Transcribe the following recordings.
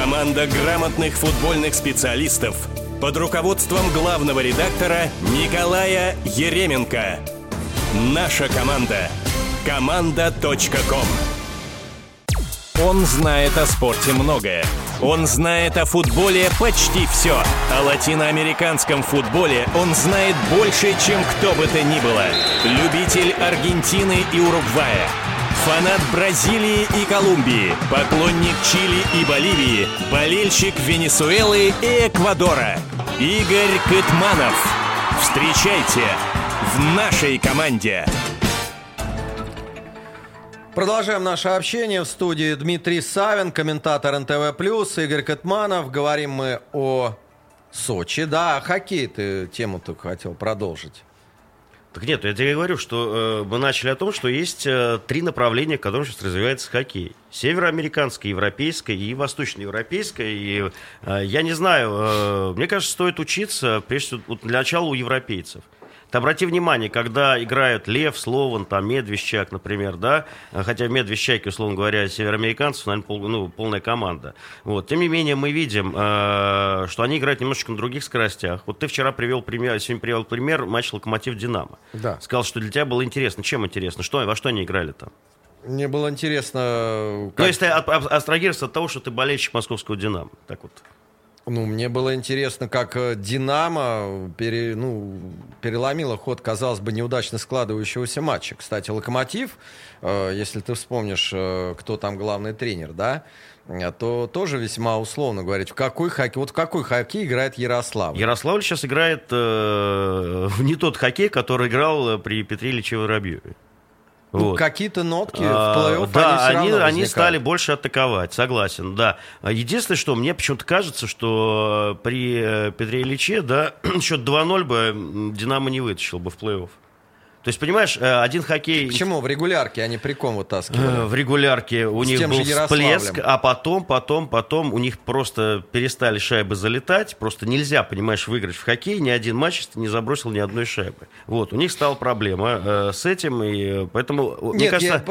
Команда грамотных футбольных специалистов под руководством главного редактора Николая Еременко. Наша команда. Команда.ком. Он знает о спорте многое. Он знает о футболе почти все. О латиноамериканском футболе он знает больше, чем кто бы то ни было. Любитель Аргентины и Уругвая. Фанат Бразилии и Колумбии. Поклонник Чили и Боливии. Болельщик Венесуэлы и Эквадора. Игорь Кытманов. Встречайте в нашей команде. Продолжаем наше общение. В студии Дмитрий Савин, комментатор НТВ+, Игорь Кытманов. Говорим мы о Сочи. Да, хоккей ты тему только хотел продолжить. Так нет, я тебе говорю, что мы начали о том, что есть три направления, в котором сейчас развивается хоккей. Североамериканское, европейское и восточноевропейское. И я не знаю, мне кажется, стоит учиться, прежде всего, для начала у европейцев. Ты обрати внимание, когда играют Лев, Слован, там, Медвежчак, например, да, хотя в Медвежчаке, условно говоря, североамериканцев, наверное, полная команда. Вот. Тем не менее, мы видим, что они играют немножечко на других скоростях. Вот ты вчера сегодня привел пример матч Локомотив-Динамо. Да. Сказал, что для тебя было интересно. Чем интересно? Во что они играли там? Мне было интересно... Ну, если абстрагироваться от того, что ты болельщик московского «Динамо». Так вот. Ну, мне было интересно, как «Динамо» переломило ход, казалось бы, неудачно складывающегося матча. Кстати, «Локомотив», если ты вспомнишь, кто там главный тренер, да, то тоже весьма условно говорить, в какой хоккей играет Ярославль. Ярославль сейчас играет в не тот хоккей, который играл при Петре Ильиче Воробьеве. Ну, вот. Какие-то нотки в плей-офф они стали больше атаковать, согласен, да. Единственное, что мне почему-то кажется, что при Петре Ильиче, да, счет 2-0 бы «Динамо» не вытащил бы в плей-офф. То есть, понимаешь, один хоккей... Почему? В регулярке они при ком вытаскивали? В регулярке у них был всплеск, а потом у них просто перестали шайбы залетать. Просто нельзя, понимаешь, выиграть в хоккей. Ни один матч не забросил ни одной шайбы. Вот, у них стала проблема с этим, и поэтому... Нет, мне кажется...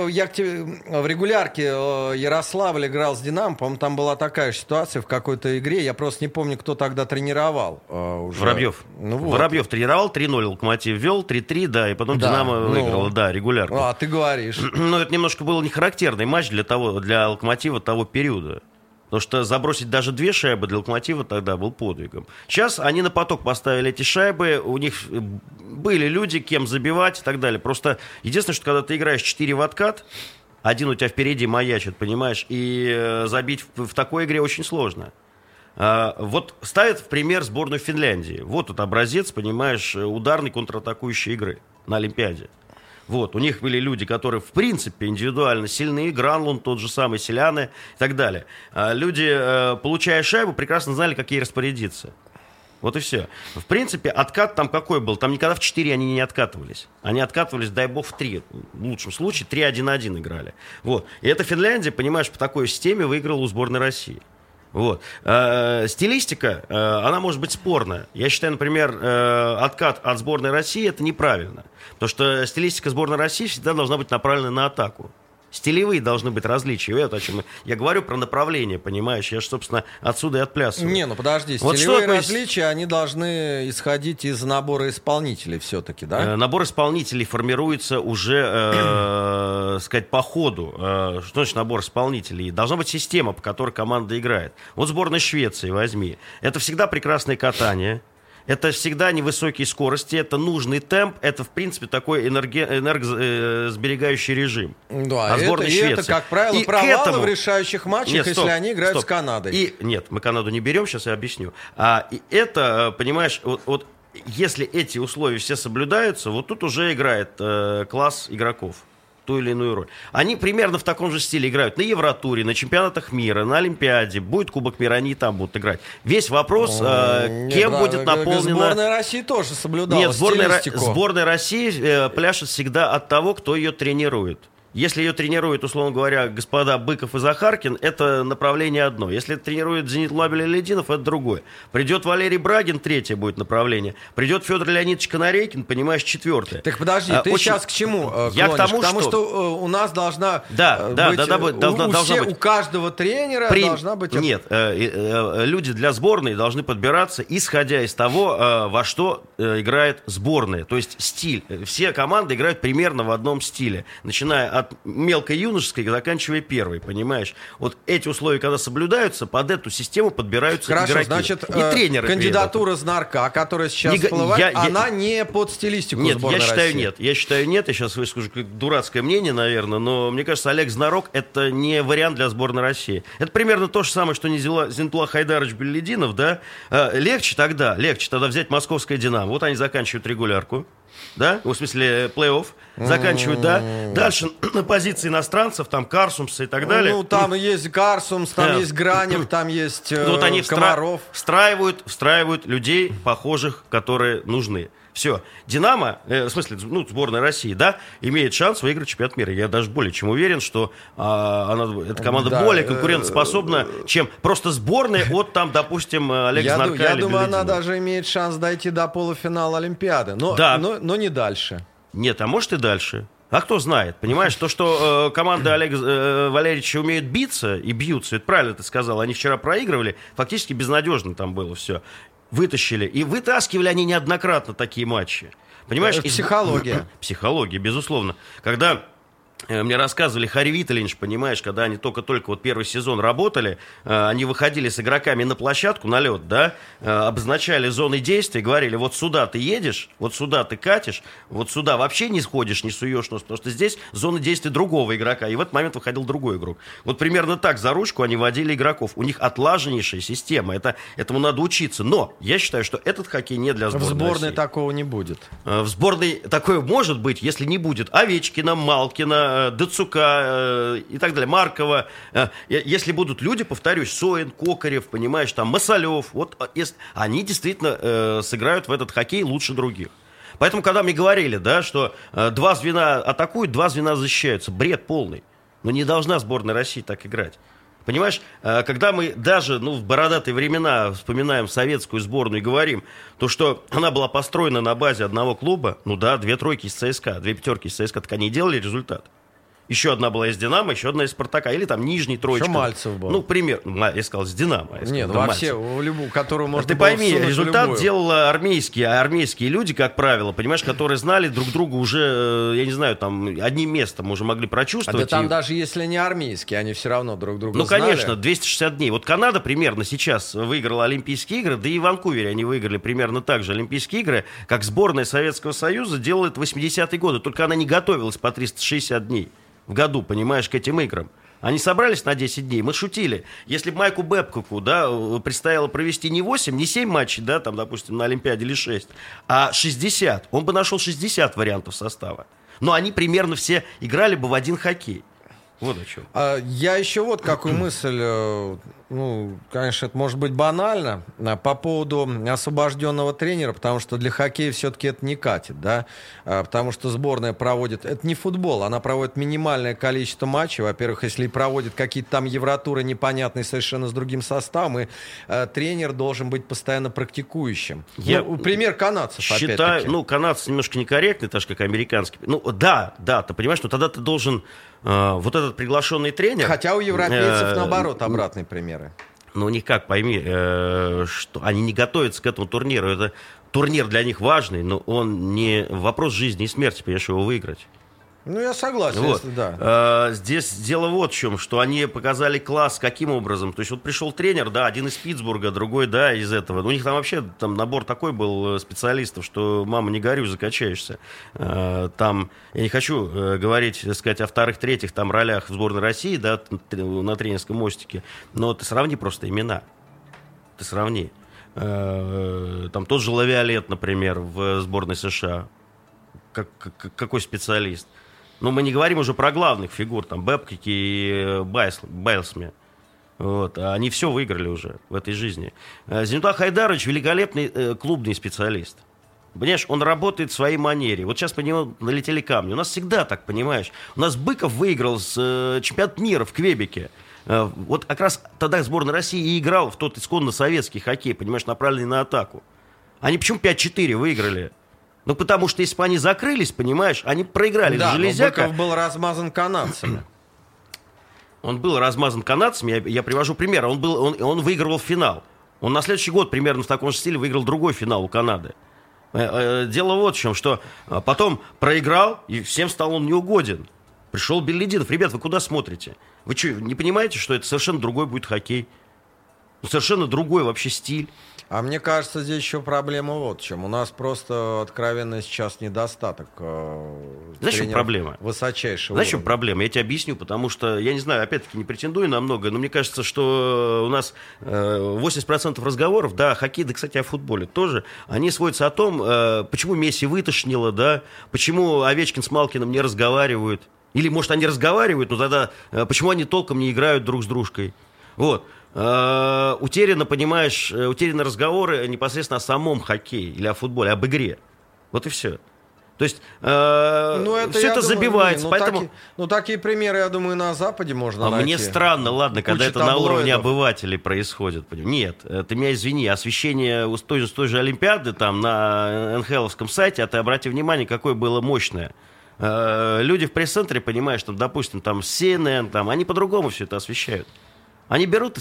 в регулярке Ярославль играл с «Динамо», по-моему, там была такая же ситуация в какой-то игре. Я просто не помню, кто тогда тренировал. Уже. Воробьев. Ну, вот. Воробьев тренировал, 3-0 «Локомотив» вел, 3-3, да, и потом «Динамо» выиграла, да, регулярно. А ты говоришь. Но это немножко был нехарактерный матч для «Локомотива» того периода. Потому что забросить даже 2 шайбы для «Локомотива» тогда был подвигом. Сейчас они на поток поставили эти шайбы, у них были люди, кем забивать и так далее. Просто единственное, что когда ты играешь 4 в откат, один у тебя впереди маячит, понимаешь, и забить в такой игре очень сложно. Вот ставят в пример сборную Финляндии. Вот тут образец, понимаешь, ударной контратакующей игры на Олимпиаде. Вот, у них были люди, которые, в принципе, индивидуально сильные, Гранлунд, тот же самый, Селяны и так далее. Люди, получая шайбу, прекрасно знали, как ей распорядиться. Вот и все. В принципе, откат там какой был? Там никогда в 4 они не откатывались. Они откатывались, дай бог, в 3. В лучшем случае 3-1-1 играли. Вот. И эта Финляндия, понимаешь, по такой системе выиграла у сборной России. Вот. Стилистика, она может быть спорная. Я считаю, например, откат от сборной России — это неправильно. Потому что стилистика сборной России всегда должна быть направлена на атаку. Стилевые должны быть различия. Это о чем я говорю про направление, понимаешь? Я же, собственно, отсюда и отплясываю. Не, ну подожди, стилевые различия, они должны исходить из набора исполнителей все-таки, да? Набор исполнителей формируется уже, сказать, по ходу. Что значит набор исполнителей? Должна быть система, по которой команда играет. Вот сборная Швеции возьми. Это всегда прекрасное катание. Это всегда невысокие скорости, это нужный темп, это, в принципе, такой энергосберегающий режим. Да, это, как правило, провалы в решающих матчах, если они играют с Канадой. Нет, мы Канаду не берем, сейчас я объясню. И это, понимаешь, вот если эти условия все соблюдаются, вот тут уже играет класс игроков. Ту или иную роль. Они примерно в таком же стиле играют на Евротуре, на чемпионатах мира, на Олимпиаде. Будет Кубок мира, они и там будут играть. Весь вопрос, кем будет наполнена... Сборная России тоже соблюдала стилистику. Сборная России пляшет всегда от того, кто ее тренирует. Если ее тренируют, условно говоря, господа Быков и Захаркин, это направление одно. Если тренирует Зенит Лабель и Лединов, это другое. Придет Валерий Брагин, третье будет направление. Придет Федор Леонидович Канарейкин, понимаешь, четвертое. Так подожди, ты сейчас к чему клонишь? Я к тому, потому что у нас должна быть... У каждого тренера должна быть... Нет, люди для сборной должны подбираться, исходя из того, во что играет сборная. То есть стиль. Все команды играют примерно в одном стиле. Начиная от мелкой юношеской, заканчивая первой, понимаешь? Вот эти условия, когда соблюдаются, под эту систему подбираются игроки. Значит, и тренеры. Кандидатура Знарка, которая сейчас всплывает, она не под стилистику сборной России? Нет, я считаю нет. Я сейчас выскажу дурацкое мнение, наверное, но мне кажется, Олег Знарок — это не вариант для сборной России. Это примерно то же самое, что не Зинтулла Хайдарович Беллидинов, да? Легче тогда взять московское «Динамо». Вот они заканчивают регулярку. Да, в смысле плей-офф заканчивают, да. Дальше на позиции иностранцев, там Карсумса и так далее. Ну, там есть Карсумс, там есть Гранев, там есть вот они Комаров. встраивают людей, похожих, которые нужны. Все. «Динамо», в смысле, сборная России, да, имеет шанс выиграть чемпионат мира. Я даже более чем уверен, что эта команда более конкурентоспособна, чем просто сборная от, там, допустим, Олега Знарка. Я думаю, она даже имеет шанс дойти до полуфинала Олимпиады. Но не дальше. Нет, а может и дальше. А кто знает, понимаешь, то, что команды Олега Валерьевича умеют биться и бьются, это правильно ты сказал, они вчера проигрывали, фактически безнадежно там было все. Вытащили. И вытаскивали они неоднократно такие матчи. Понимаешь? Психология. Психология, безусловно. Когда мне рассказывали Харри Виталинч, понимаешь, когда они только-только вот первый сезон работали, они выходили с игроками на площадку, на лед, да, обозначали зоны действия, говорили, вот сюда ты едешь, вот сюда ты катишь, вот сюда вообще не сходишь, не суешь нос, потому что здесь зона действия другого игрока, и в этот момент выходил другой игрок. Вот примерно так за ручку они водили игроков. У них отлаженнейшая система, этому надо учиться. Но я считаю, что этот хоккей не для сборной. В сборной России. Такого не будет. В сборной такое может быть, если не будет Овечкина, Малкина, Дацука и так далее, Маркова. Если будут люди, повторюсь, Соин, Кокарев, понимаешь, там Масалев, вот они действительно сыграют в этот хоккей лучше других. Поэтому, когда мне говорили, да, что два звена атакуют, два звена защищаются, бред полный. Но не должна сборная России так играть. Понимаешь, когда мы даже в бородатые времена вспоминаем советскую сборную и говорим, то, что она была построена на базе одного клуба, 2 тройки из ЦСКА, 2 пятерки из ЦСКА, так они и делали результат. Еще одна была из «Динамо», еще одна из «Спартака». Или там нижний троечка. Еще Мальцев был. Пример. Я сказал, с «Динамо». Нет, вообще, которую можно ты было пойми, результат делали армейские люди, как правило, понимаешь, которые знали друг друга уже, я не знаю, там, одним местом уже могли прочувствовать. Да там даже если не армейские, они все равно друг друга знали. Конечно, 260 дней. Вот Канада примерно сейчас выиграла Олимпийские игры, да и в Ванкувере они выиграли примерно так же Олимпийские игры, как сборная Советского Союза делает в 80-е годы. Только она не готовилась по 360 дней. В году, понимаешь, к этим играм. Они собрались на 10 дней, мы шутили. Если бы Майку Бэбкоку, предстояло провести не 8, не 7 матчей, да, там, допустим, на Олимпиаде или 6, а 60, он бы нашел 60 вариантов состава. Но они примерно все играли бы в один хоккей. Вот о чем. Я еще вот какую мысль, конечно, это может быть банально, по поводу освобожденного тренера, потому что для хоккея все-таки это не катит, да, потому что сборная проводит, это не футбол, она проводит минимальное количество матчей, во-первых, если проводит какие-то там евротуры непонятные совершенно с другим составом, и тренер должен быть постоянно практикующим. Пример канадцев, опять-таки. Канадцы немножко некорректны, так же, как американские. Да, ты понимаешь, но тогда ты должен... вот этот приглашенный тренер... Хотя у европейцев, наоборот, обратные примеры. У них как, пойми, что они не готовятся к этому турниру. Это турнир для них важный, но он не вопрос жизни и смерти, понимаешь, его выиграть. Я согласен, вот. Если да. Здесь дело вот в чем, что они показали класс каким образом. То есть вот пришел тренер, да, один из Питтсбурга, другой, да, из этого. У них там вообще набор такой был специалистов, что, мама, не горюй, закачаешься. Там, я не хочу говорить, сказать, о вторых-третьих там ролях в сборной России, да, на тренерском мостике, но ты сравни просто имена. Ты сравни. Там тот же Лавиолет, например, в сборной США. Какой специалист? Мы не говорим уже про главных фигур, там, Бэбкоки и Байлсме. Вот. Они все выиграли уже в этой жизни. Зинтулла Хайдарович великолепный клубный специалист. Понимаешь, он работает в своей манере. Вот сейчас по нему налетели камни. У нас всегда так, понимаешь. У нас Быков выиграл чемпионат мира в Квебеке. Вот как раз тогда сборная России и играла в тот исконно советский хоккей, понимаешь, направленный на атаку. Они почему 5-4 выиграли? Ну, потому что если бы они закрылись, понимаешь, они проиграли. Да, Железяка. Быков был размазан канадцами. Он был размазан канадцами, я привожу пример. Он выигрывал финал. Он на следующий год примерно в таком же стиле выиграл другой финал у Канады. Дело вот в чем, что потом проиграл, и всем стал он неугоден. Пришел Беллидинов. Ребят, вы куда смотрите? Вы что, не понимаете, что это совершенно другой будет хоккей? Совершенно другой вообще стиль. А мне кажется, здесь еще проблема вот в чем. У нас просто откровенно сейчас недостаток. Знаешь, в чем проблема? Высочайшего Знаешь, в чем проблема? Я тебе объясню, потому что, я не знаю, опять-таки не претендую на многое, но мне кажется, что у нас 80% разговоров, да, хоккей, да, кстати, о футболе тоже, они сводятся о том, почему Месси вытошнило, да, почему Овечкин с Малкиным не разговаривают. Или, может, они разговаривают, но тогда почему они толком не играют друг с дружкой? Вот. Утеряно, понимаешь, утеряны разговоры непосредственно о самом хоккее или о футболе, об игре. Вот и все. То есть все это забивается. Поэтому... такие примеры, я думаю, на Западе можно найти. Мне странно, ладно, когда это на уровне обывателей происходит. Нет, ты меня извини, освещение с той же Олимпиады там на НХЛовском сайте, а ты обрати внимание, какое было мощное. Люди в пресс-центре, понимаешь, там, допустим, там CNN, там, они по-другому все это освещают. Они берут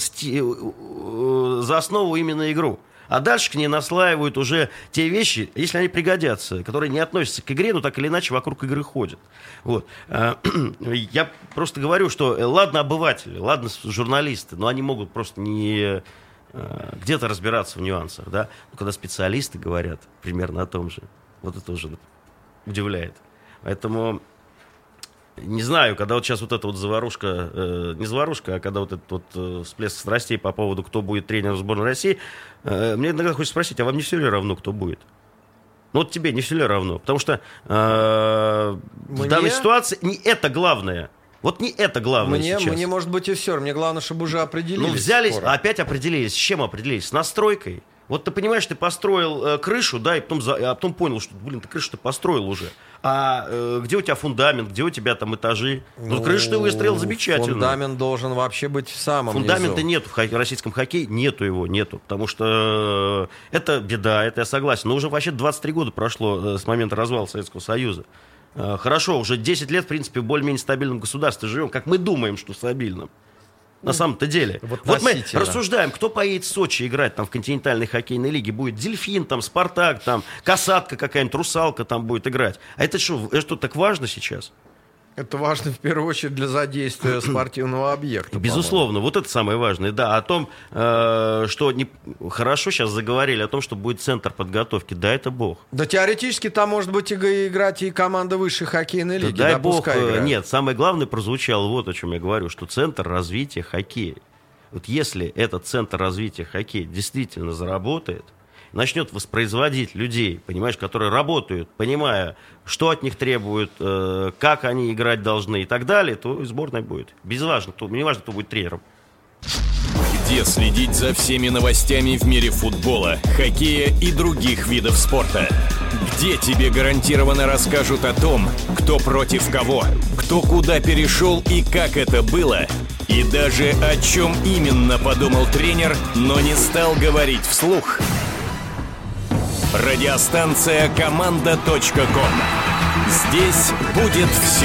за основу именно игру. А дальше к ней наслаивают уже те вещи, если они пригодятся, которые не относятся к игре, но так или иначе вокруг игры ходят. Вот. Я просто говорю, что ладно обыватели, ладно журналисты, но они могут просто не где-то разбираться в нюансах. Да? Но когда специалисты говорят примерно о том же, вот это уже удивляет. Поэтому... Не знаю, когда вот сейчас вот эта вот заварушка, не заварушка, а когда вот этот вот всплеск страстей по поводу, кто будет тренером сборной России, мне иногда хочется спросить, а вам не все ли равно, кто будет? Ну вот тебе не все ли равно? Потому что в данной ситуации не это главное. Вот не это главное сейчас. Мне может быть и все. Мне главное, чтобы уже определились. Ну взялись, скоро. Опять определились. С чем определились? С настройкой. Вот ты понимаешь, ты построил крышу, да, и потом понял, что, ты крышу ты построил уже. А где у тебя фундамент, где у тебя там этажи? Ну, крышу ты выстроил замечательно. Фундамент должен вообще быть в самом Фундамента низу. нету в российском хоккее, нету. Потому что это беда, это я согласен. Но уже вообще 23 года прошло с момента развала Советского Союза. Хорошо, уже 10 лет, в принципе, в более-менее стабильном государстве живем, как мы думаем, что стабильном. На самом-то деле. Вот мы рассуждаем, кто поедет в Сочи играть там в континентальной хоккейной лиге. Будет Дельфин, там, Спартак, там, Касатка какая-нибудь, Русалка там будет играть. А это что так важно сейчас? Это важно в первую очередь для задействия спортивного объекта. Безусловно, вот это самое важное. Да, о том, что хорошо сейчас заговорили о том, что будет центр подготовки. Да, это бог. Да теоретически там может быть играть и команда высшей хоккейной лиги. Да, дай бог. Нет, самое главное прозвучало вот о чем я говорю, что центр развития хоккея. Вот если этот центр развития хоккея действительно заработает, начнет воспроизводить людей, понимаешь, которые работают, понимая, что от них требуют, как они играть должны и так далее, то и сборная будет. Не важно, кто будет тренером. Где следить за всеми новостями в мире футбола, хоккея и других видов спорта? Где тебе гарантированно расскажут о том, кто против кого, кто куда перешел и как это было? И даже о чем именно подумал тренер, но не стал говорить вслух. Радиостанция «Команда.ком». Здесь будет все.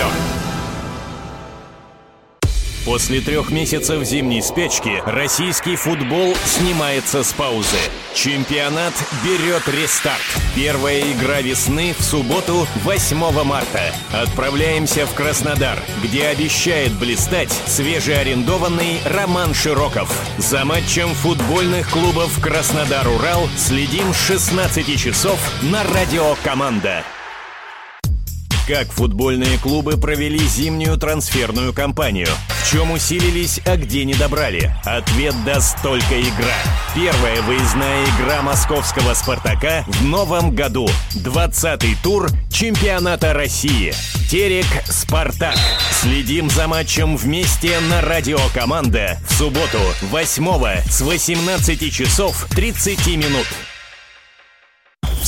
После 3 месяцев зимней спячки российский футбол снимается с паузы. Чемпионат берет рестарт. Первая игра весны в субботу, 8 марта. Отправляемся в Краснодар, где обещает блистать свежеарендованный Роман Широков. За матчем футбольных клубов «Краснодар-Урал» следим с 16 часов на радио «Команда». Как футбольные клубы провели зимнюю трансферную кампанию? В чем усилились, а где не добрали? Ответ даст только игра. Первая выездная игра московского «Спартака» в новом году. 20-й тур чемпионата России. Терек-Спартак. Следим за матчем вместе на радио «Команда» в субботу 8-го с 18 часов 30 минут. В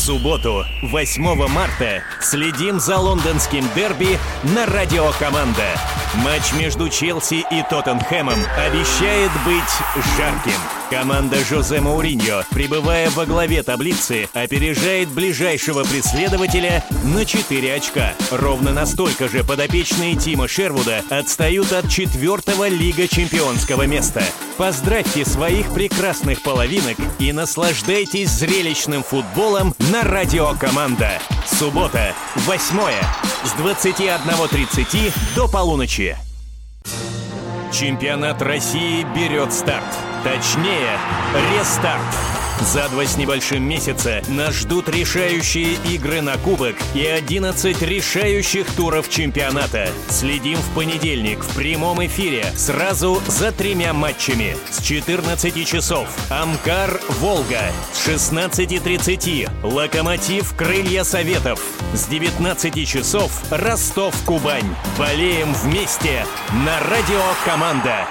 субботу, 8 марта, следим за лондонским дерби на радио «Команда». Матч между Челси и Тоттенхэмом обещает быть жарким. Команда Жозе Мауриньо, пребывая во главе таблицы, опережает ближайшего преследователя на 4 очка. Ровно настолько же подопечные Тима Шервуда отстают от 4-го Лига Чемпионского места. Поздравьте своих прекрасных половинок и наслаждайтесь зрелищным футболом на радио «Команда». Суббота, 8-е, с 21:30 до полуночи. Чемпионат России берет старт. Точнее, рестарт. За 2 с небольшим месяца нас ждут решающие игры на кубок и 11 решающих туров чемпионата. Следим в понедельник в прямом эфире сразу за 3 матчами. С 14 часов Амкар Волга, с 16:30 Локомотив Крылья Советов, с 19 часов Ростов Кубань. Болеем вместе на радио «Команда».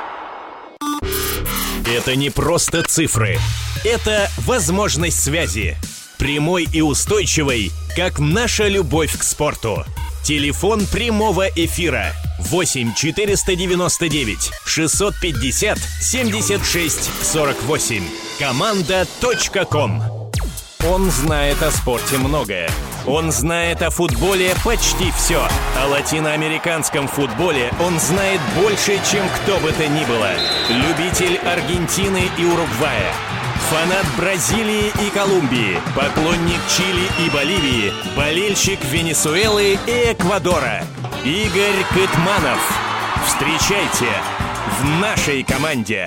Это не просто цифры. Это возможность связи. Прямой и устойчивой, как наша любовь к спорту. Телефон прямого эфира 8 499 650 76 48. Команда.ком. Он знает о спорте многое. Он знает о футболе почти все. О латиноамериканском футболе он знает больше, чем кто бы то ни было. Любитель Аргентины и Уругвая. Фанат Бразилии и Колумбии. Поклонник Чили и Боливии. Болельщик Венесуэлы и Эквадора. Игорь Кытманов. Встречайте в нашей команде.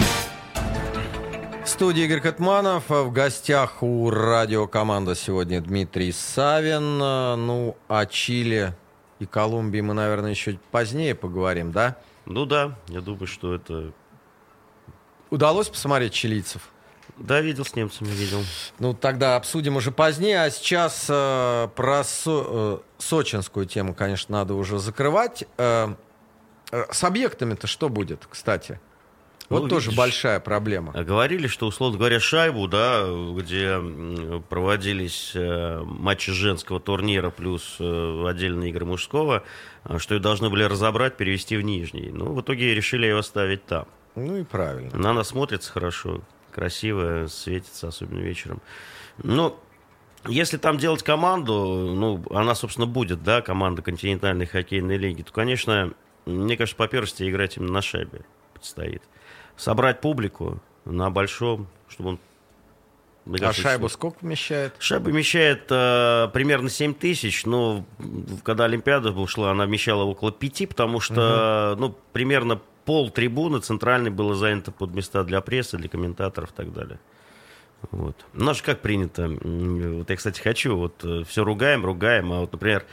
В студии Игорь Кытманов. В гостях у радио «Команда» сегодня Дмитрий Савин. Ну, о Чили и Колумбии мы, наверное, еще позднее поговорим, да? Ну да, я думаю, что это... Удалось посмотреть чилийцев? Да, видел, с немцами видел. Ну, тогда обсудим уже позднее. А сейчас про сочинскую тему, конечно, надо уже закрывать. С объектами-то что будет, кстати? Вот тоже видишь, большая проблема. Говорили, что, условно говоря, шайбу, да, где проводились матчи женского турнира плюс отдельные игры мужского, что ее должны были разобрать, перевести в нижний. Ну, в итоге решили ее оставить там. Ну и правильно. Она смотрится хорошо, красиво, светится, особенно вечером. Но если там делать команду, ну, она, собственно, будет, да, команда континентальной хоккейной лиги, то, конечно, мне кажется, по первости играть именно на шайбе предстоит. Собрать публику на большом, чтобы он... А шайбу сколько вмещает? Шайба вмещает примерно 7 тысяч, но когда Олимпиада шла, она вмещала около 5, потому что ну, примерно пол трибуны центральной было занято под места для прессы, для комментаторов и так далее. Вот. У нас же как принято, вот я, кстати, хочу, вот все ругаем, а вот, например...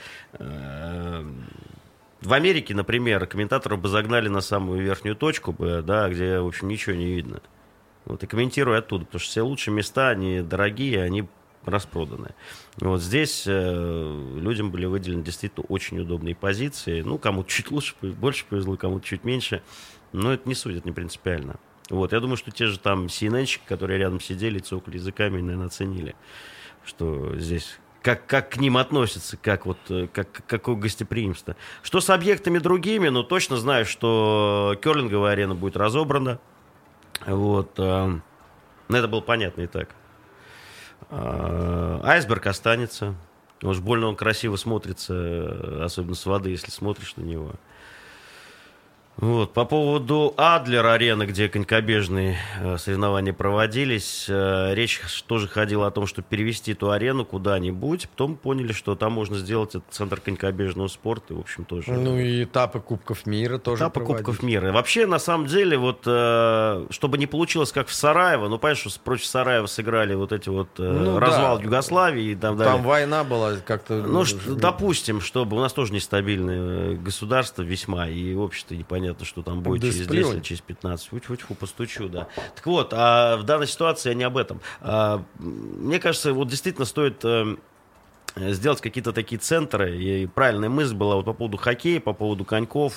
В Америке, например, комментаторов бы загнали на самую верхнюю точку, да, где, в общем, ничего не видно. Вот, и комментирую оттуда, потому что все лучшие места, они дорогие, они распроданы. Вот здесь людям были выделены действительно очень удобные позиции. Ну, кому-то чуть лучше, больше повезло, кому-то чуть меньше. Но это не судят, не принципиально. Вот, я думаю, что те же там CNN-щики, которые рядом сидели, цокали языками, наверное, оценили, что здесь... Как к ним относятся, какое гостеприимство. Что с объектами другими, ну, точно знаю, что керлинговая арена будет разобрана. Вот. Но это было понятно и так. Айсберг останется. Уж больно он красиво смотрится, особенно с воды, если смотришь на него. Вот. По поводу Адлер-арены, где конькобежные соревнования проводились, речь тоже ходила о том, что перевести эту арену куда-нибудь. Потом поняли, что там можно сделать этот центр конькобежного спорта. И, в общем, тоже... Ну и этапы Кубков мира тоже этапы проводить. Кубков мира. Вообще, на самом деле, вот, чтобы не получилось, как в Сараево, ну, понятно, что против Сараева сыграли вот эти вот развал да. Югославии. И там война была как-то... Ну, допустим, чтобы... У нас тоже нестабильное государство весьма, и общество непонятно, что там будет через 10 или через 15. Фу-фу-фу, постучу, да. Так вот, в данной ситуации я не об этом. Мне кажется, вот действительно стоит сделать какие-то такие центры. И правильная мысль была вот по поводу хоккея, по поводу коньков.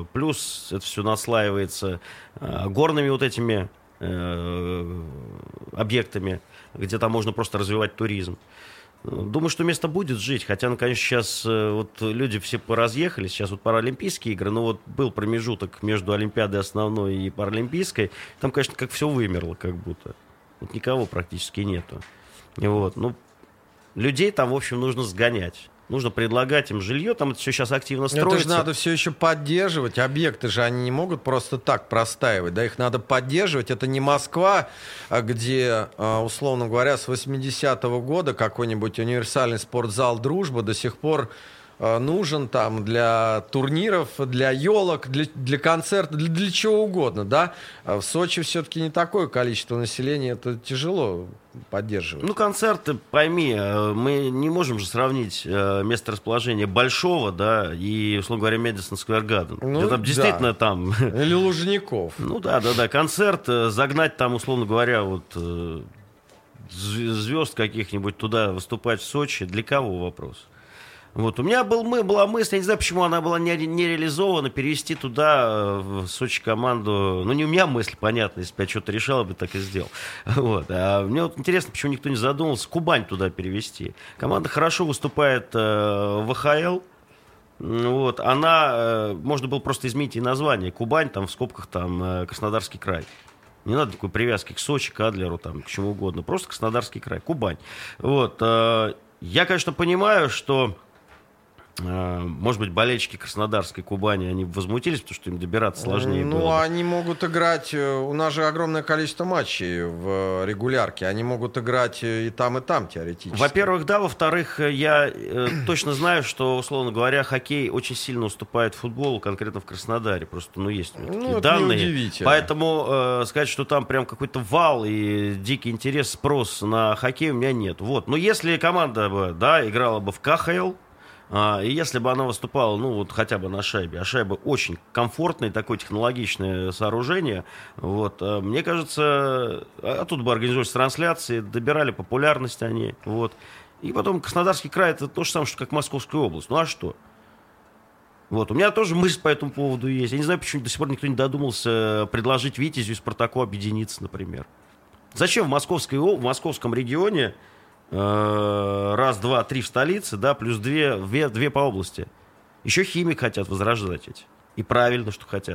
Плюс это все наслаивается горными вот этими объектами, где там можно просто развивать туризм. Думаю, что место будет жить, хотя, ну, конечно, сейчас вот люди все поразъехались, сейчас вот Паралимпийские игры, но вот был промежуток между Олимпиадой основной и Паралимпийской, там, конечно, как все вымерло как будто. Вот никого практически нету. Вот, ну, людей там, в общем, нужно сгонять. Нужно предлагать им жилье, там это все сейчас активно строится. Это же надо все еще поддерживать. Объекты же они не могут просто так простаивать. Да, их надо поддерживать. Это не Москва, где, условно говоря, с 80-го года какой-нибудь универсальный спортзал «Дружба» до сих пор нужен там для турниров, для елок, для концертов, для чего угодно, да. В Сочи все-таки не такое количество населения, это тяжело поддерживать. Ну, концерты, пойми, мы не можем же сравнить месторасположение Большого, да, и, условно говоря, Мэдисон Сквер Гарден. Ну, там действительно да. там... Или Лужников. Ну, да, концерт, загнать там, условно говоря, вот звезд каких-нибудь туда выступать в Сочи, для кого вопрос? Вот, у меня была мысль, я не знаю, почему она была не реализована, перевести туда, в Сочи, команду. Ну, не у меня мысль, понятно, если бы я что-то решал, я бы так и сделал. Вот. А мне вот интересно, почему никто не задумался Кубань туда перевести. Команда хорошо выступает в ВХЛ. Вот. Она, можно было просто изменить и название. Кубань, там в скобках там Краснодарский край. Не надо такой привязки к Сочи, к Адлеру, там, к чему угодно. Просто Краснодарский край, Кубань. Вот. Я, конечно, понимаю, что... Может быть, болельщики Краснодарской Кубани, они возмутились, потому что им добираться сложнее было. Ну, они могут играть... У нас же огромное количество матчей в регулярке. Они могут играть и там, теоретически. Во-первых, да. Во-вторых, я точно знаю, что, условно говоря, хоккей очень сильно уступает футболу, конкретно в Краснодаре. Просто, есть у меня такие данные. Поэтому сказать, что там прям какой-то вал и дикий интерес, спрос на хоккей у меня нет. Вот. Но если команда бы, играла бы в КХЛ, и если бы она выступала, хотя бы на шайбе, а шайба очень комфортное, такое технологичное сооружение, вот, мне кажется, оттуда бы организовывались трансляции, добирали популярность они, вот. И потом Краснодарский край — это то же самое, что как Московская область. Ну а что? Вот, у меня тоже мысль по этому поводу есть. Я не знаю, почему до сих пор никто не додумался предложить Витязю и Спартаку объединиться, например. Зачем в московском регионе раз, два, три в столице, плюс две по области. Еще Химик хотят возрождать эти. И правильно, что хотят.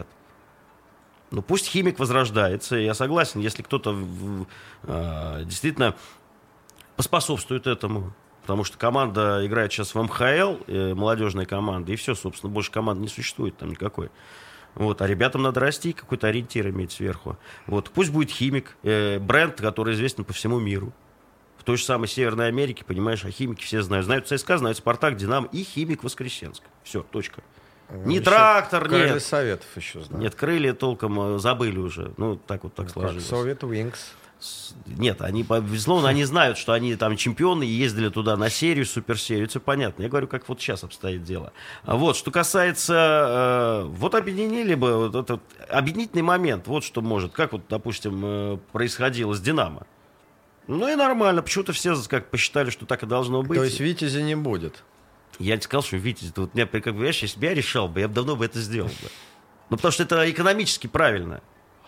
Ну, пусть Химик возрождается. Я согласен, если кто-то действительно поспособствует этому. Потому что команда играет сейчас в МХЛ, молодежная команда, и все, собственно, больше команд не существует там никакой. Вот, а ребятам надо расти, какой-то ориентир иметь сверху. Вот, пусть будет Химик, бренд, который известен по всему миру. В той же самой Северной Америке, понимаешь, о Химике все знают. Знают ЦСКА, знают Спартак, Динамо и Химик Воскресенск. Все, точка. Не трактор, нет. Крылья Советов еще знают. Нет, крылья толком забыли уже. Так сложилось. Совет Wings. Нет, безусловно, они знают, что они там чемпионы и ездили туда на серию, суперсерию, все понятно. Я говорю, как вот сейчас обстоит дело. Вот, что касается, объединили бы, вот этот объединительный момент, вот что может, как вот, допустим, происходило с «Динамо». Ну и нормально, почему-то все посчитали, что так и должно быть. То есть Витязи не будет? Я не сказал, что Витязь, это вот меня, если бы я решал бы, я бы давно бы это сделал бы. Ну, потому что это экономически правильно.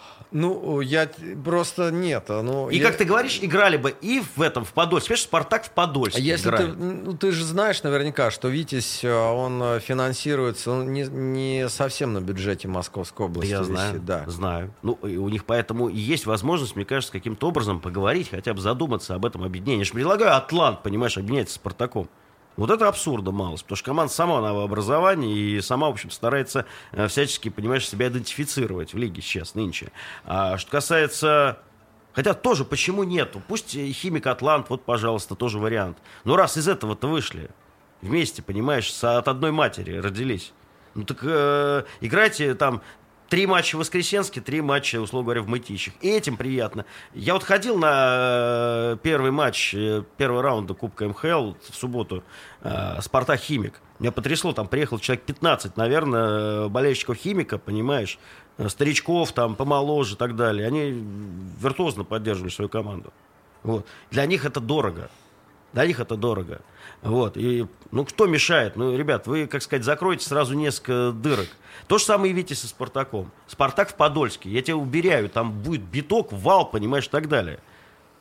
Ну, я просто нет. Как ты говоришь, играли бы и в Подольске. Понимаешь, Спартак в Подольске если играет. Ты же знаешь наверняка, что Витязь, он финансируется не совсем на бюджете Московской области. Я знаю, знаю. У них поэтому есть возможность, мне кажется, каким-то образом поговорить, хотя бы задуматься об этом объединении. Я же предлагаю Атлант, понимаешь, объединяться с Спартаком. Вот это абсурда малость, потому что команда сама новообразование и сама, в общем, старается всячески, понимаешь, себя идентифицировать в лиге сейчас, нынче. А что касается... Хотя тоже, почему нету? Пусть Химик, Атлант, вот, пожалуйста, тоже вариант. Но раз из этого-то вышли вместе, понимаешь, от одной матери родились, так играйте там 3 матча в Воскресенске, 3 матча, условно говоря, в Мытищах. И этим приятно. Я вот ходил на первый матч первого раунда Кубка МХЛ в субботу. Спартак-Химик. Меня потрясло, там приехал человек 15, наверное, болельщиков Химика, понимаешь, старичков там помоложе и так далее. Они виртуозно поддерживали свою команду. Вот. Для них это дорого. Для них это дорого. Вот. И, кто мешает? Ребят, вы, закроете сразу несколько дырок. То же самое и Витязь со Спартаком. Спартак в Подольске. Я тебя уверяю, там будет биток, вал, понимаешь, и так далее.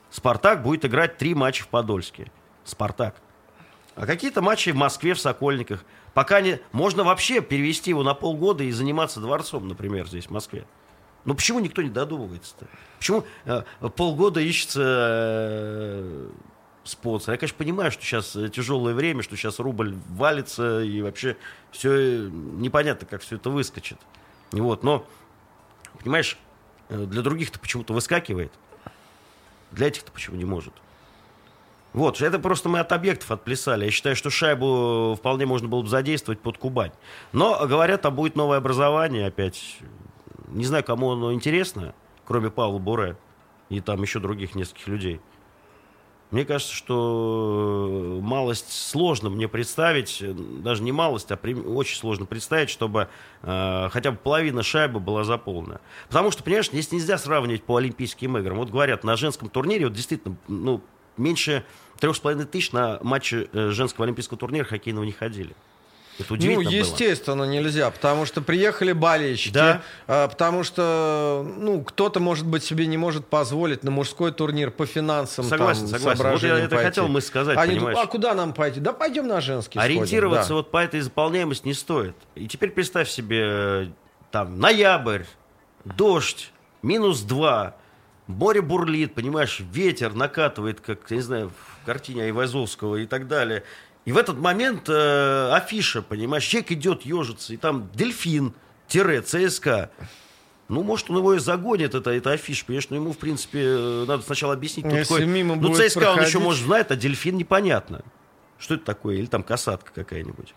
«Спартак» будет играть 3 матча в Подольске. «Спартак». А какие-то матчи в Москве, в Сокольниках. Пока не... Можно вообще перевести его на полгода и заниматься дворцом, например, здесь, в Москве. Ну почему никто не додумывается-то? Почему полгода ищется спонсор? Я, конечно, понимаю, что сейчас тяжелое время, что сейчас рубль валится, и вообще все непонятно, как все это выскочит. Вот, но, понимаешь, для других-то почему-то выскакивает, для этих-то почему не может? Вот, это просто мы от объектов отплясали. Я считаю, что шайбу вполне можно было бы задействовать под Кубань. Но, говорят, там будет новое образование опять. Не знаю, кому оно интересно, кроме Павла Буре и там еще других нескольких людей. Мне кажется, что малость сложно мне представить, даже не малость, а очень сложно представить, чтобы хотя бы половина шайбы была заполнена. Потому что, понимаешь, здесь нельзя сравнивать по Олимпийским играм. Вот говорят, на женском турнире, вот действительно, ну, меньше 3500 на матчи женского олимпийского турнира хоккейного не ходили. Это удивительно было. Естественно, нельзя, потому что приехали болельщики, да. Потому что, ну, кто-то, может быть, себе не может позволить на мужской турнир по финансам. Согласен. Вот я это хотел мы сказать, понимаешь. А куда нам пойти? Да пойдем на женский. Ориентироваться сходим, да. Вот по этой заполняемости не стоит. И теперь представь себе, там, ноябрь, дождь, -2, море бурлит, понимаешь, ветер накатывает, как, я не знаю, в картине Айвазовского и так далее. И в этот момент афиша, понимаешь, человек идет, ежится, и там Дельфин-ЦСКА. Ну, может, он его и загонит, это афиша, понимаешь, но ему, в принципе, надо сначала объяснить, кто такой. Ну, ЦСКА проходить... он еще, может, знает, а Дельфин непонятно. Что это такое? Или там касатка какая-нибудь.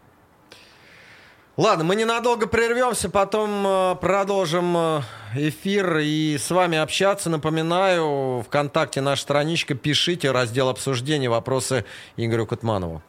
Ладно, мы ненадолго прервемся, потом продолжим эфир и с вами общаться. Напоминаю, ВКонтакте наша страничка, пишите, раздел обсуждения, вопросы Игорю Кутманову.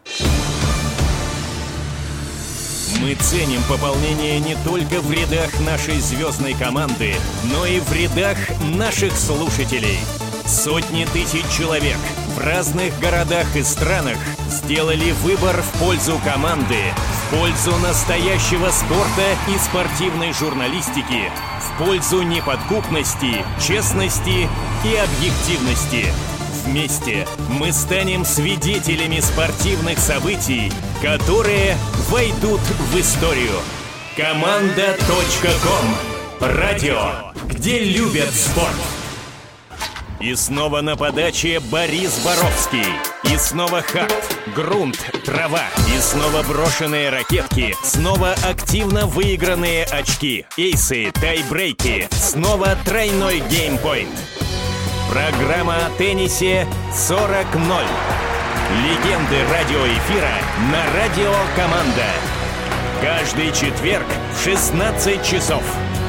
Мы ценим пополнение не только в рядах нашей звездной команды, но и в рядах наших слушателей. Сотни тысяч человек в разных городах и странах сделали выбор в пользу команды, в пользу настоящего спорта и спортивной журналистики, в пользу неподкупности, честности и объективности. Вместе мы станем свидетелями спортивных событий, которые войдут в историю. Команда.ком. Радио, где любят спорт. И снова на подаче Борис Боровский. И снова хард, грунт, трава. И снова брошенные ракетки. Снова активно выигранные очки. Эйсы, тайбрейки. Снова тройной геймпоинт. Программа о теннисе 40-0. Легенды радиоэфира на радио «Команда». Каждый четверг в 16 часов.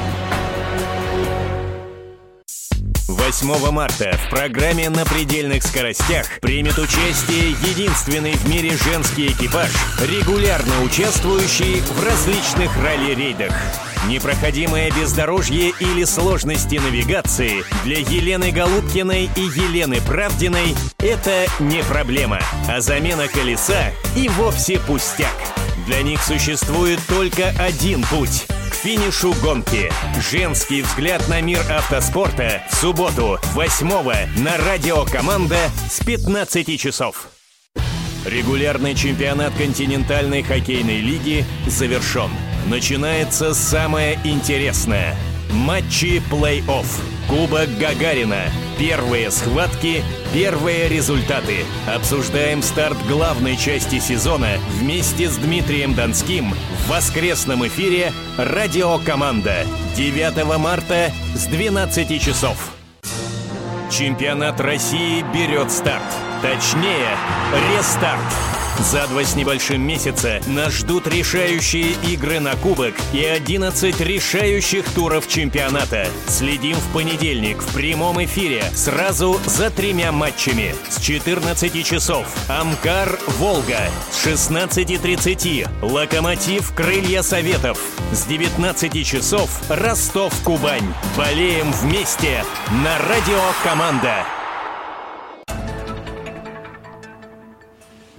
8 марта в программе «На предельных скоростях» примет участие единственный в мире женский экипаж, регулярно участвующий в различных ралли-рейдах. Непроходимое бездорожье или сложности навигации для Елены Голубкиной и Елены Правдиной – это не проблема, а замена колеса и вовсе пустяк. Для них существует только один путь – к финишу гонки. Женский взгляд на мир автоспорта в субботу 8-го на радио «Команда» с 15 часов. Регулярный чемпионат континентальной хоккейной лиги завершен. Начинается самое интересное. Матчи плей-офф. Кубок Гагарина. Первые схватки, первые результаты. Обсуждаем старт главной части сезона вместе с Дмитрием Донским в воскресном эфире «Радио Команда» 9 марта с 12 часов. Чемпионат России берет старт. Точнее, рестарт. За 2 с небольшим месяца нас ждут решающие игры на кубок и 11 решающих туров чемпионата. Следим в понедельник в прямом эфире сразу за 3 матчами. С 14 часов Амкар-Волга, с 16:30 Локомотив Крылья Советов, с 19 часов Ростов-Кубань. Болеем вместе на радио «Команда».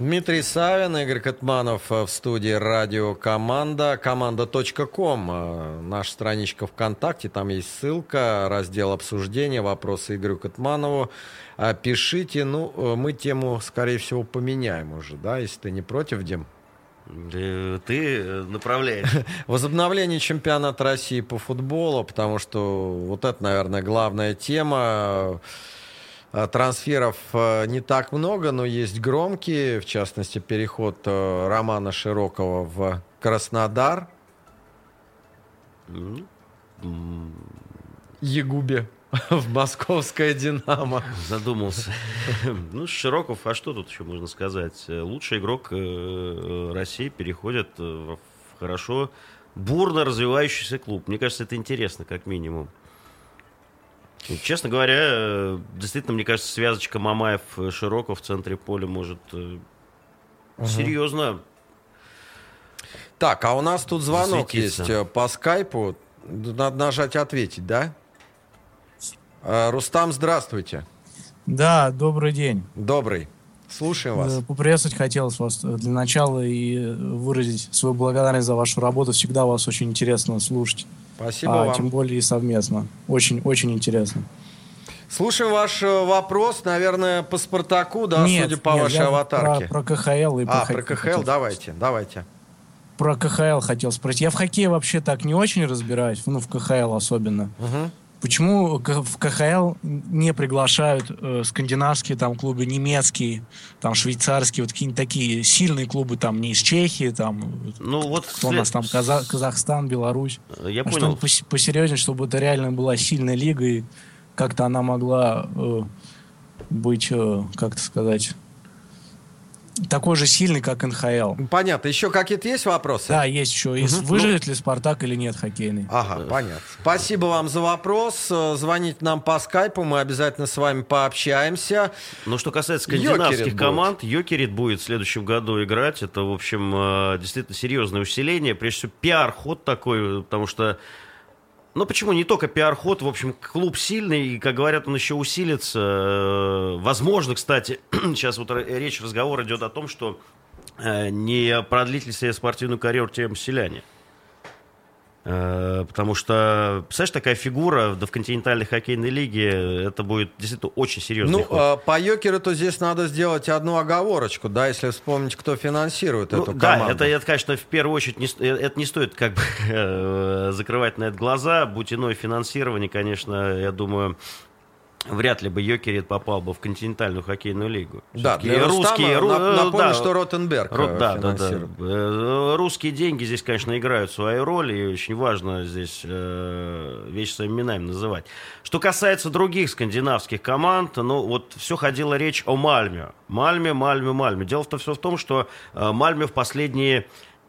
Дмитрий Савин, Игорь Катманов в студии радио «Команда». Команда.ком. Наша страничка ВКонтакте, там есть ссылка, раздел обсуждения, вопросы Игорю Катманову. Пишите, мы тему, скорее всего, поменяем уже, да, если ты не против, Дим? Ты направляешь. Возобновление чемпионата России по футболу, потому что вот это, наверное, главная тема. Трансферов не так много, но есть громкие, в частности, переход Романа Широкова в Краснодар. Ягубе в московское «Динамо». Задумался. Широков, а что тут еще можно сказать? Лучший игрок России переходит в хорошо бурно развивающийся клуб. Мне кажется, это интересно, как минимум. Честно говоря, действительно, мне кажется, связочка Мамаев-Широков в центре поля может серьезно. Так, а у нас тут звонок засветиться. Есть по скайпу. Надо нажать «Ответить», да? Рустам, здравствуйте. Да, добрый день. Добрый. Слушаем вас. Поприветствовать хотелось вас для начала и выразить свою благодарность за вашу работу. Всегда вас очень интересно слушать. Спасибо вам. Тем более и совместно. Очень интересно. Слушаем ваш вопрос, наверное, по «Спартаку», да, судя по вашей аватарке. Про КХЛ и про КХЛ, давайте. Про КХЛ хотел спросить. Я в хоккее вообще так не очень разбираюсь, в КХЛ особенно. Угу. Почему в КХЛ не приглашают скандинавские там клубы, немецкие, там швейцарские, вот какие-нибудь такие сильные клубы, там не из Чехии, там кто у нас там, Казахстан, Беларусь. Я понял. Что-нибудь посерьезнее, чтобы это реально была сильная лига и как-то она могла быть, как-то сказать, такой же сильный, как НХЛ. Понятно. Еще какие-то есть вопросы? Да, есть еще. Выживет ли «Спартак» или нет хоккейный? Ага, понятно. Спасибо вам за вопрос. Звоните нам по скайпу, мы обязательно с вами пообщаемся. Что касается скандинавских команд, Йокерит будет в следующем году играть. Это, в общем, действительно серьезное усиление. Прежде всего, пиар-ход такой, потому что почему не только пиар-ход, в общем, клуб сильный, и, как говорят, он еще усилится. Возможно, кстати, сейчас вот разговор идет о том, что не продлить ли себе спортивную карьеру тем селяне. Потому что, представляешь, такая фигура в континентальной хоккейной лиге, это будет действительно очень серьезный ход. По Йокериту здесь надо сделать одну оговорочку, да, если вспомнить, кто финансирует эту команду. Да, это, конечно, в первую очередь, это не стоит как бы закрывать на это глаза. Будь иное финансирование, конечно, я думаю, вряд ли бы Йокерит попал бы в континентальную хоккейную лигу. Да, для русские, напомню, что Ротенберг финансирует. Да. Русские деньги здесь, конечно, играют свою роль, и очень важно здесь вещи своими именами называть. Что касается других скандинавских команд, все ходила речь о Мальме. Мальме. Дело-то все в том, что Мальме в последние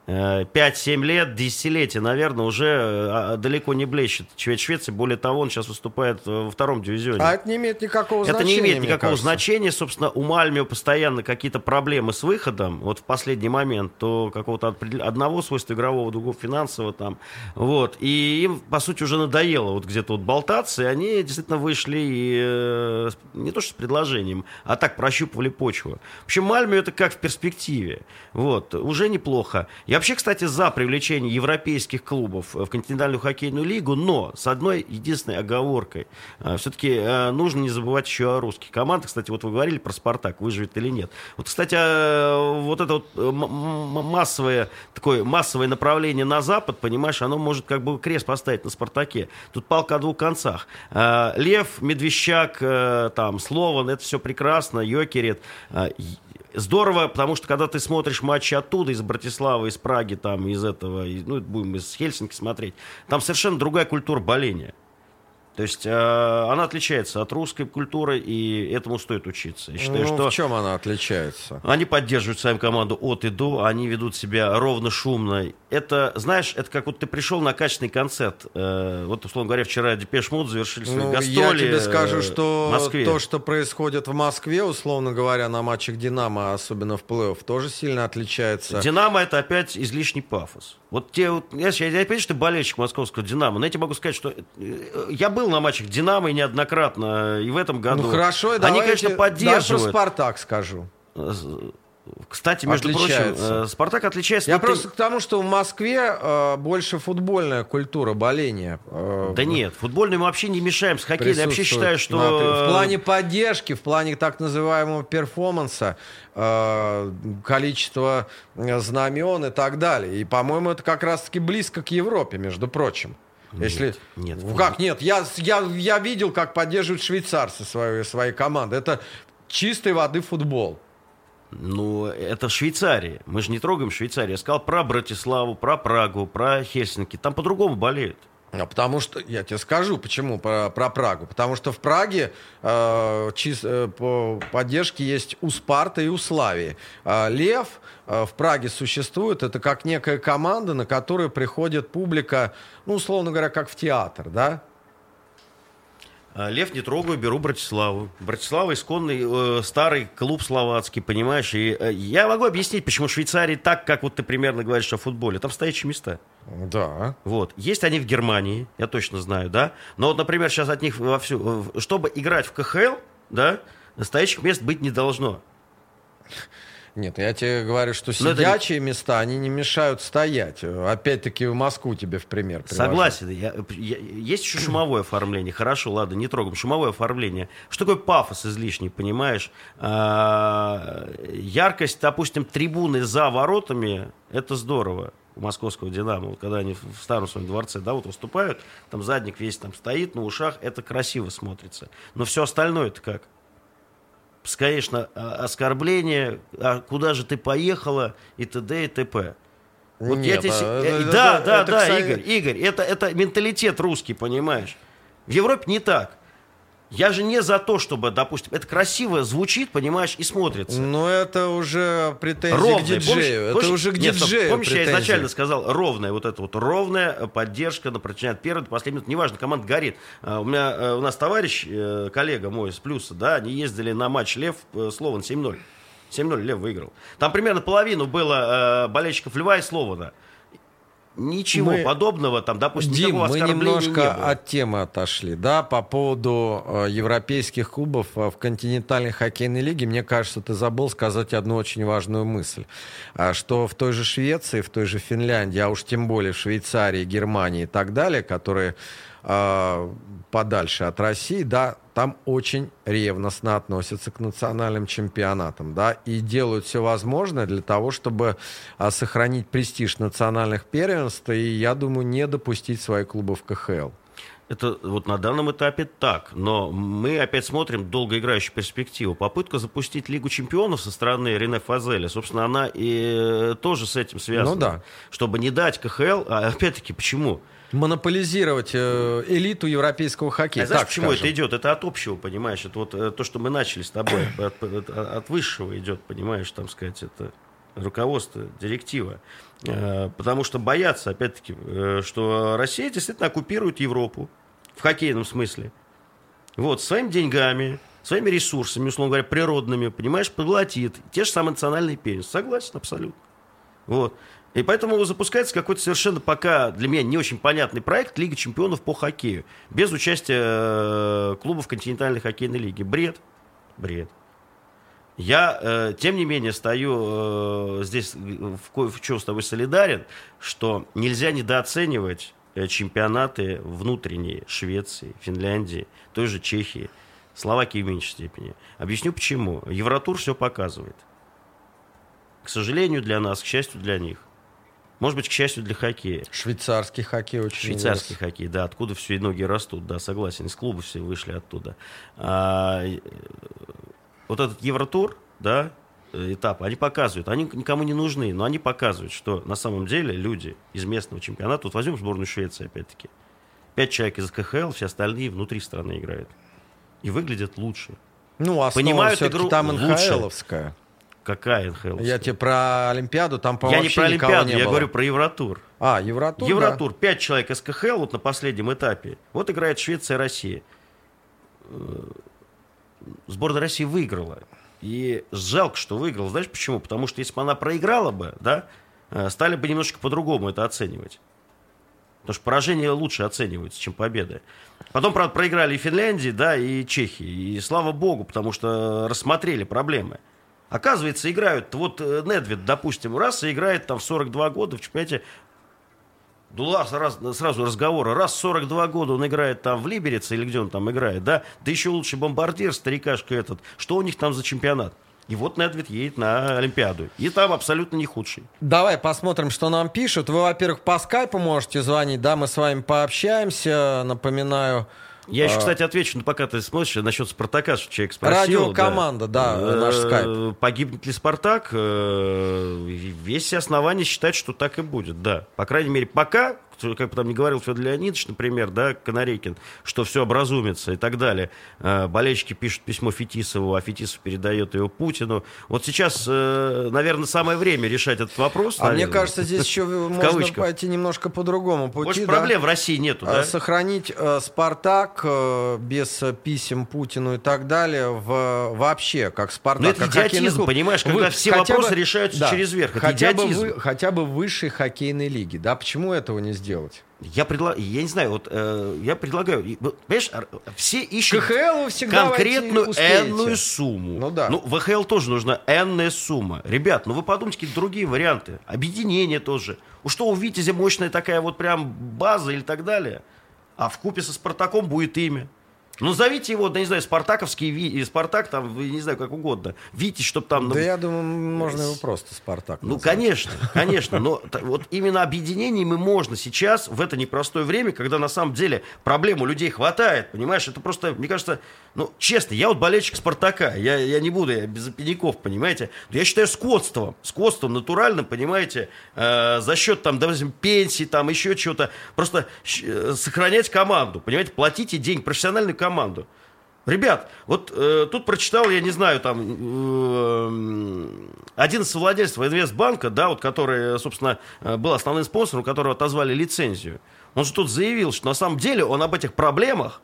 5-7 лет, десятилетия, наверное, уже далеко не блещет. Швеция, более того, он сейчас выступает во втором дивизионе. А это не имеет никакого значения. Это не имеет никакого значения. Собственно, у Мальмё постоянно какие-то проблемы с выходом. Вот в последний момент то какого-то одного свойства игрового, другого финансового там. Вот. И им, по сути, уже надоело вот где-то вот болтаться, и они действительно вышли и, не то что с предложением, а так прощупывали почву. В общем, Мальмё это как в перспективе. Вот. Уже неплохо. Я вообще, кстати, за привлечение европейских клубов в континентальную хоккейную лигу, но с одной единственной оговоркой. Все-таки нужно не забывать еще о русских командах. Кстати, вот вы говорили про «Спартак», выживет или нет. Вот, кстати, вот это вот массовое направление на Запад, понимаешь, оно может как бы крест поставить на «Спартаке». Тут палка о двух концах. Лев, Медвещак, там, Слован, это все прекрасно, Йокерит. Здорово, потому что когда ты смотришь матчи оттуда, из Братиславы, из Праги, там, из этого, будем из Хельсинки смотреть, там совершенно другая культура боления. То есть она отличается от русской культуры, и этому стоит учиться. Я считаю, что в чем она отличается? Они поддерживают свою команду от и до, они ведут себя ровно, шумно. Это, знаешь, это как вот ты пришел на качественный концерт. Вот, условно говоря, вчера Депеш Мод завершили свои гастроли. Я тебе скажу, что в Москве. То, что происходит в Москве, условно говоря, на матчах «Динамо», особенно в плей-офф, тоже сильно отличается. «Динамо» — это опять излишний пафос. Вот я понимаю, что ты болельщик московского «Динамо», но я тебе могу сказать, что я был на матчах «Динамо» и неоднократно, и в этом году. Хорошо, они, конечно, поддерживают. Даже про «Спартак» скажу. Кстати, между прочим, «Спартак» отличается... Я просто к тому, что в Москве больше футбольная культура боления. Да нет, футбольную мы вообще не мешаем с хоккеем. Я вообще считаю, что... В плане поддержки, в плане так называемого перформанса, количество знамен и так далее. И, по-моему, это как раз-таки близко к Европе, между прочим. Если... Нет. Как нет? Я видел, как поддерживают швейцарцы свои команды. Это чистой воды футбол. Ну, это Швейцария. Мы же не трогаем Швейцарию. Я сказал про Братиславу, про Прагу, про Хельсинки. Там по-другому болеют. Потому что, я тебе скажу, почему про Прагу. Потому что в Праге по поддержке есть у Спарты и у Славии. Лев в Праге существует. Это как некая команда, на которую приходит публика, ну, условно говоря, как в театр, да? Лев не трогаю, беру Братиславу. Братислава исконный старый клуб словацкий, понимаешь? И я могу объяснить, почему в Швейцарии так, как вот ты примерно говоришь о футболе. Там стоячие места. Да. Вот. Есть они в Германии, я точно знаю, да? Но вот, например, сейчас от них вовсю... Чтобы играть в КХЛ, да, стоячих мест быть не должно. Нет, я тебе говорю, что сидячие места, они не мешают стоять. Опять-таки в Москву тебе в пример привожу. Согласен. Есть еще шумовое оформление. Хорошо, ладно, не трогаем. Шумовое оформление. Что такое пафос излишний, понимаешь? Яркость, допустим, трибуны за воротами, это здорово. У московского «Динамо», когда они в старом своем дворце, да, вот выступают, там задник весь там стоит на ушах, это красиво смотрится. Но все остальное-то как? Конечно, оскорбление, куда же ты поехала, и т.д. и т.п. Вот Нет, Игорь, это менталитет русский, понимаешь? В Европе не так. Я же не за то, чтобы, допустим, это красиво звучит, понимаешь, и смотрится. Но это уже претензия к диджею. Это уже к диджею. Помнишь, я изначально сказал, ровная ровная поддержка на протяжении от первой до последней минуты. Неважно, команда горит. У нас товарищ, коллега мой с Плюса, да, они ездили на матч Лев, Слован 7-0. 7-0 Лев выиграл. Там примерно половину было болельщиков Льва и Слована. Ничего подобного, там, допустим, Дим, никакого оскорбления мы немножко не было. от темы отошли, да, по поводу европейских клубов в континентальной хоккейной лиге. Мне кажется, ты забыл сказать одну очень важную мысль, что в той же Швеции, в той же Финляндии, а уж тем более в Швейцарии, Германии и так далее, которые подальше от России, да, там очень ревностно относятся к национальным чемпионатам, да, и делают все возможное для того, чтобы сохранить престиж национальных первенств и, я думаю, не допустить свои клубы в КХЛ. Это вот на данном этапе так, но мы опять смотрим долгоиграющую перспективу. Попытка запустить Лигу чемпионов со стороны Рене Фазеля, собственно, она и тоже с этим связана. Ну да. Чтобы не дать КХЛ, а опять-таки почему? Монополизировать элиту европейского хоккея. А знаешь, почему это идет? Это от общего, понимаешь? Это вот то, что мы начали с тобой. От высшего идет, понимаешь, там сказать, это руководство, директива. Потому что боятся, опять-таки, что Россия действительно оккупирует Европу в хоккейном смысле. Вот, своими деньгами, своими ресурсами, условно говоря, природными, понимаешь, поглотит те же самые национальные первенства. Согласен, абсолютно. Вот. И поэтому запускается какой-то совершенно пока для меня не очень понятный проект Лига чемпионов по хоккею. Без участия клубов континентальной хоккейной лиги. Бред. Я, тем не менее, стою здесь в чем с тобой солидарен, что нельзя недооценивать чемпионаты внутренние Швеции, Финляндии, той же Чехии, Словакии в меньшей степени. Объясню почему. Евротур все показывает. К сожалению для нас, к счастью для них. Может быть, к счастью для хоккея. Швейцарский хоккей очень Швейцарский хоккей, да, откуда все ноги растут, да, согласен, из клуба все вышли оттуда. Вот этот Евротур, да, этап, они показывают, они никому не нужны, но они показывают, что на самом деле люди из местного чемпионата, вот возьмем сборную Швеции, опять-таки, 5 человек из КХЛ, все остальные внутри страны играют. И выглядят луше. Ну, понимают игру там лучше. НХЛовская. Какая НХЛовская? Я тебе про Олимпиаду, там, по-моему, я не про Олимпиаду, я говорю про Евротур. Евротур, Евротур, 5 человек из КХЛ вот на последнем этапе. Вот играет Швеция и Россия. Сборная России выиграла. И жалко, что выиграла. Знаешь почему? Потому что если бы она проиграла бы, да, стали бы немножко по-другому это оценивать. Потому что поражение лучше оценивается, чем победа. Потом, правда, проиграли и Финляндии, да, и Чехии. И слава богу, потому что рассмотрели проблемы. Оказывается, играют, вот Недвед, допустим, раз и играет там в 42 года в чемпионате. Сразу разговоры. Раз в 42 года он играет там в Либерице, или где он там играет, да? Да еще лучше бомбардир, старикашка этот. Что у них там за чемпионат? И вот Недвед едет на Олимпиаду. И там абсолютно не худший. Давай посмотрим, что нам пишут. Вы, во-первых, по скайпу можете звонить, да, мы с вами пообщаемся. Напоминаю... Я еще, кстати, отвечу, пока ты смотришь, насчет «Спартака», что человек спросил. Радиокоманда, да, наш скайп. Погибнет ли «Спартак»? Есть все основания считать, что так и будет, да. По крайней мере, пока, как бы там не говорил Федор Леонидович, например, да, Конорекин, что все образумится и так далее. Болельщики пишут письмо Фетисову, а Фетисов передает его Путину. Вот сейчас, наверное, самое время решать этот вопрос. А мне кажется, здесь еще можно пойти немножко по другому пути. Может, проблем в России нету, да? Сохранить «Спартак» без писем Путину и так далее вообще, как «Спартак». Но это идиотизм, понимаешь, когда все вопросы решаются через верх. Это идиотизм. Хотя бы в высшей хоккейной лиге, да? Почему этого не сделать? Я не знаю, вот я предлагаю, понимаешь, все ищут конкретную энную сумму. Ну да. Ну, в ВХЛ тоже нужна энная сумма. Ребят, ну вы подумайте, какие-то другие варианты. Объединение тоже. Что у Витязя мощная такая вот прям база или так далее. А вкупе со «Спартаком» будет имя. Ну, зовите его, да, не знаю, «Спартаковский», «Спартак», там, не знаю, как угодно. Витязь, чтобы там... Да, я думаю, можно его просто «Спартак» назвать. Ну, конечно. Но вот именно объединениями можно сейчас, в это непростое время, когда на самом деле проблем у людей хватает, понимаешь? Это просто, мне кажется, ну, честно, я вот болельщик «Спартака», я не буду, я без обиняков, понимаете? Но я считаю скотством натуральным, понимаете, за счет, там, допустим, пенсии, там, еще чего-то, просто сохранять команду, понимаете, платите деньги, профессиональную команду. Ребят, вот тут прочитал, я не знаю, там, один из совладельцев Инвестбанка, да, вот, который, собственно, был основным спонсором, у которого отозвали лицензию. Он же тут заявил, что на самом деле он об этих проблемах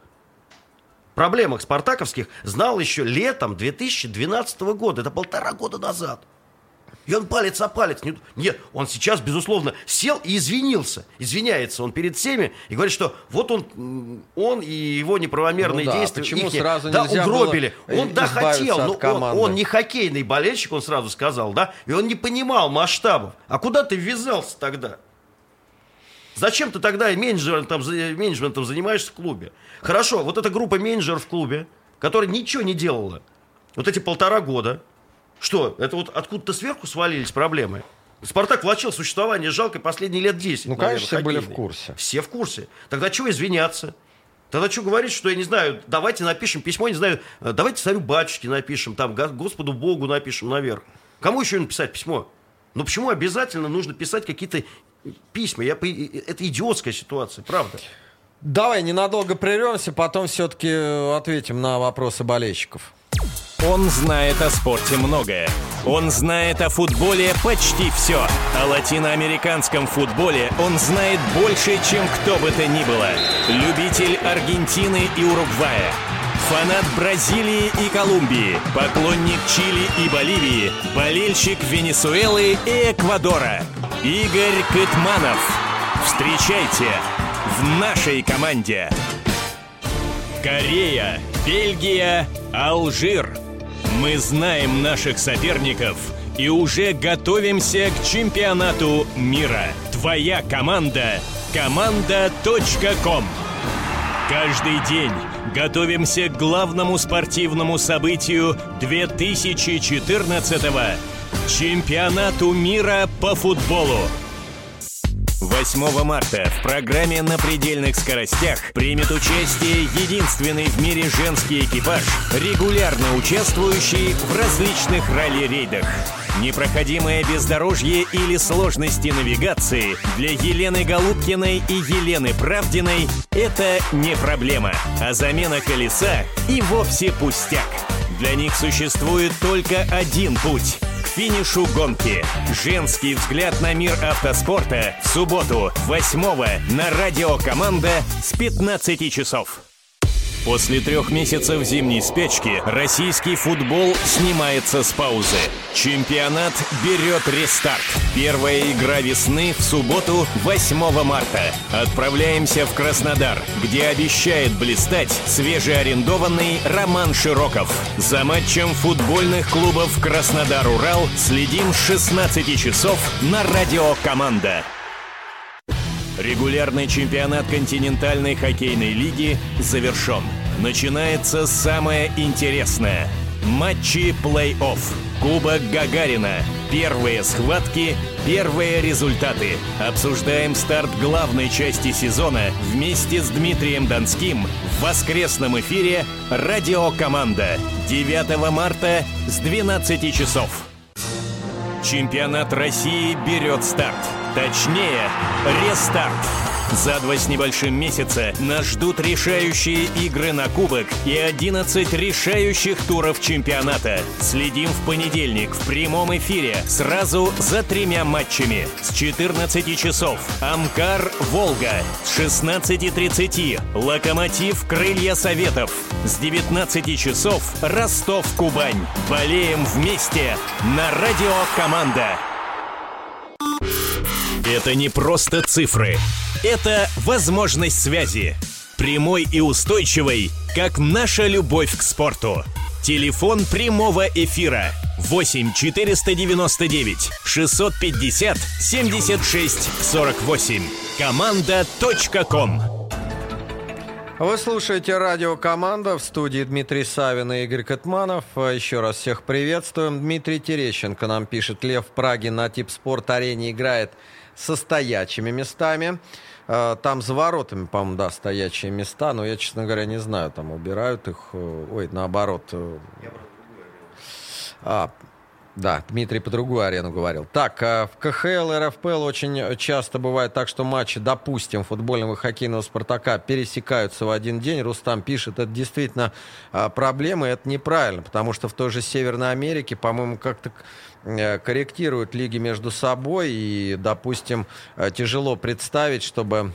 спартаковских знал еще летом 2012 года. Это 1,5 года назад. И он палец о палец. Нет, он сейчас, безусловно, сел и извинился. Извиняется он перед всеми и говорит, что вот он и его неправомерные действия почему их, сразу да, нельзя угробили. Было он, да, хотел, но он не хоккейный болельщик, он сразу сказал, да, и он не понимал масштабов. А куда ты ввязался тогда? Зачем ты тогда менеджментом занимаешься в клубе? Хорошо, вот эта группа менеджеров в клубе, которая ничего не делала вот эти 1,5 года, что, это вот откуда-то сверху свалились проблемы? «Спартак» влачил существование жалко последние лет 10. Ну, наверное, конечно, все были в курсе. Все в курсе. Тогда чего извиняться? Тогда что говорить, что, я не знаю, давайте напишем письмо, не знаю, давайте царю-батюшке напишем, там, Господу Богу напишем наверх. Кому еще написать письмо? Ну, почему обязательно нужно писать какие-то письма? Это идиотская ситуация, правда. Давай ненадолго прервемся, потом все-таки ответим на вопросы болельщиков. Он знает о спорте многое. Он знает о футболе почти все. О латиноамериканском футболе он знает больше, чем кто бы то ни было. Любитель Аргентины и Уругвая. Фанат Бразилии и Колумбии. Поклонник Чили и Боливии. Болельщик Венесуэлы и Эквадора. Игорь Кытманов. Встречайте в нашей команде. Корея, Бельгия, Алжир. Мы знаем наших соперников и уже готовимся к чемпионату мира. Твоя команда – команда.ком. Каждый день готовимся к главному спортивному событию 2014-го – чемпионату мира по футболу. 8 марта в программе «На предельных скоростях» примет участие единственный в мире женский экипаж, регулярно участвующий в различных ралли-рейдах. Непроходимое бездорожье или сложности навигации для Елены Голубкиной и Елены Правдиной – это не проблема, а замена колеса и вовсе пустяк. Для них существует только один путь – к финишу гонки. Женский взгляд на мир автоспорта в субботу 8-го на радио «Команда» с 15 часов. После 3 месяцев зимней спячки российский футбол снимается с паузы. Чемпионат берет рестарт. Первая игра весны в субботу, 8 марта. Отправляемся в Краснодар, где обещает блистать свежеарендованный Роман Широков. За матчем футбольных клубов Краснодар-Урал следим с 16 часов на радио «Команда». Регулярный чемпионат континентальной хоккейной лиги завершен. Начинается самое интересное. Матчи плей-офф. Кубок Гагарина. Первые схватки, первые результаты. Обсуждаем старт главной части сезона вместе с Дмитрием Донским в воскресном эфире «Радио Команда». 9 марта с 12 часов. Чемпионат России берет старт. Точнее, рестарт. За 2 с небольшим месяца нас ждут решающие игры на кубок и 11 решающих туров чемпионата. Следим в понедельник в прямом эфире сразу за 3 матчами. С 14 часов Амкар «Волга», с 16:30 Локомотив «Крылья Советов», с 19 часов Ростов-Кубань. Болеем вместе на радио «Команда». Это не просто цифры. Это возможность связи. Прямой и устойчивой, как наша любовь к спорту. Телефон прямого эфира 8 499 650 76 48. Команда.ком. Вы слушаете радио «Команда», в студии Дмитрий Савин и Игорь Катманов. Еще раз всех приветствуем. Дмитрий Терещенко нам пишет: Лев в Праге на Типспорт-арене играет со стоячими местами. Там за воротами, по-моему, да, стоячие места, но я, честно говоря, не знаю, там убирают их, ой, наоборот. Да, Дмитрий по другую арену говорил. Так, в КХЛ и РФПЛ очень часто бывает так, что матчи, допустим, футбольного и хоккейного «Спартака» пересекаются в один день. Рустам пишет, это действительно проблема, и это неправильно, потому что в той же Северной Америке, по-моему, как-то корректируют лиги между собой, и, допустим, тяжело представить, чтобы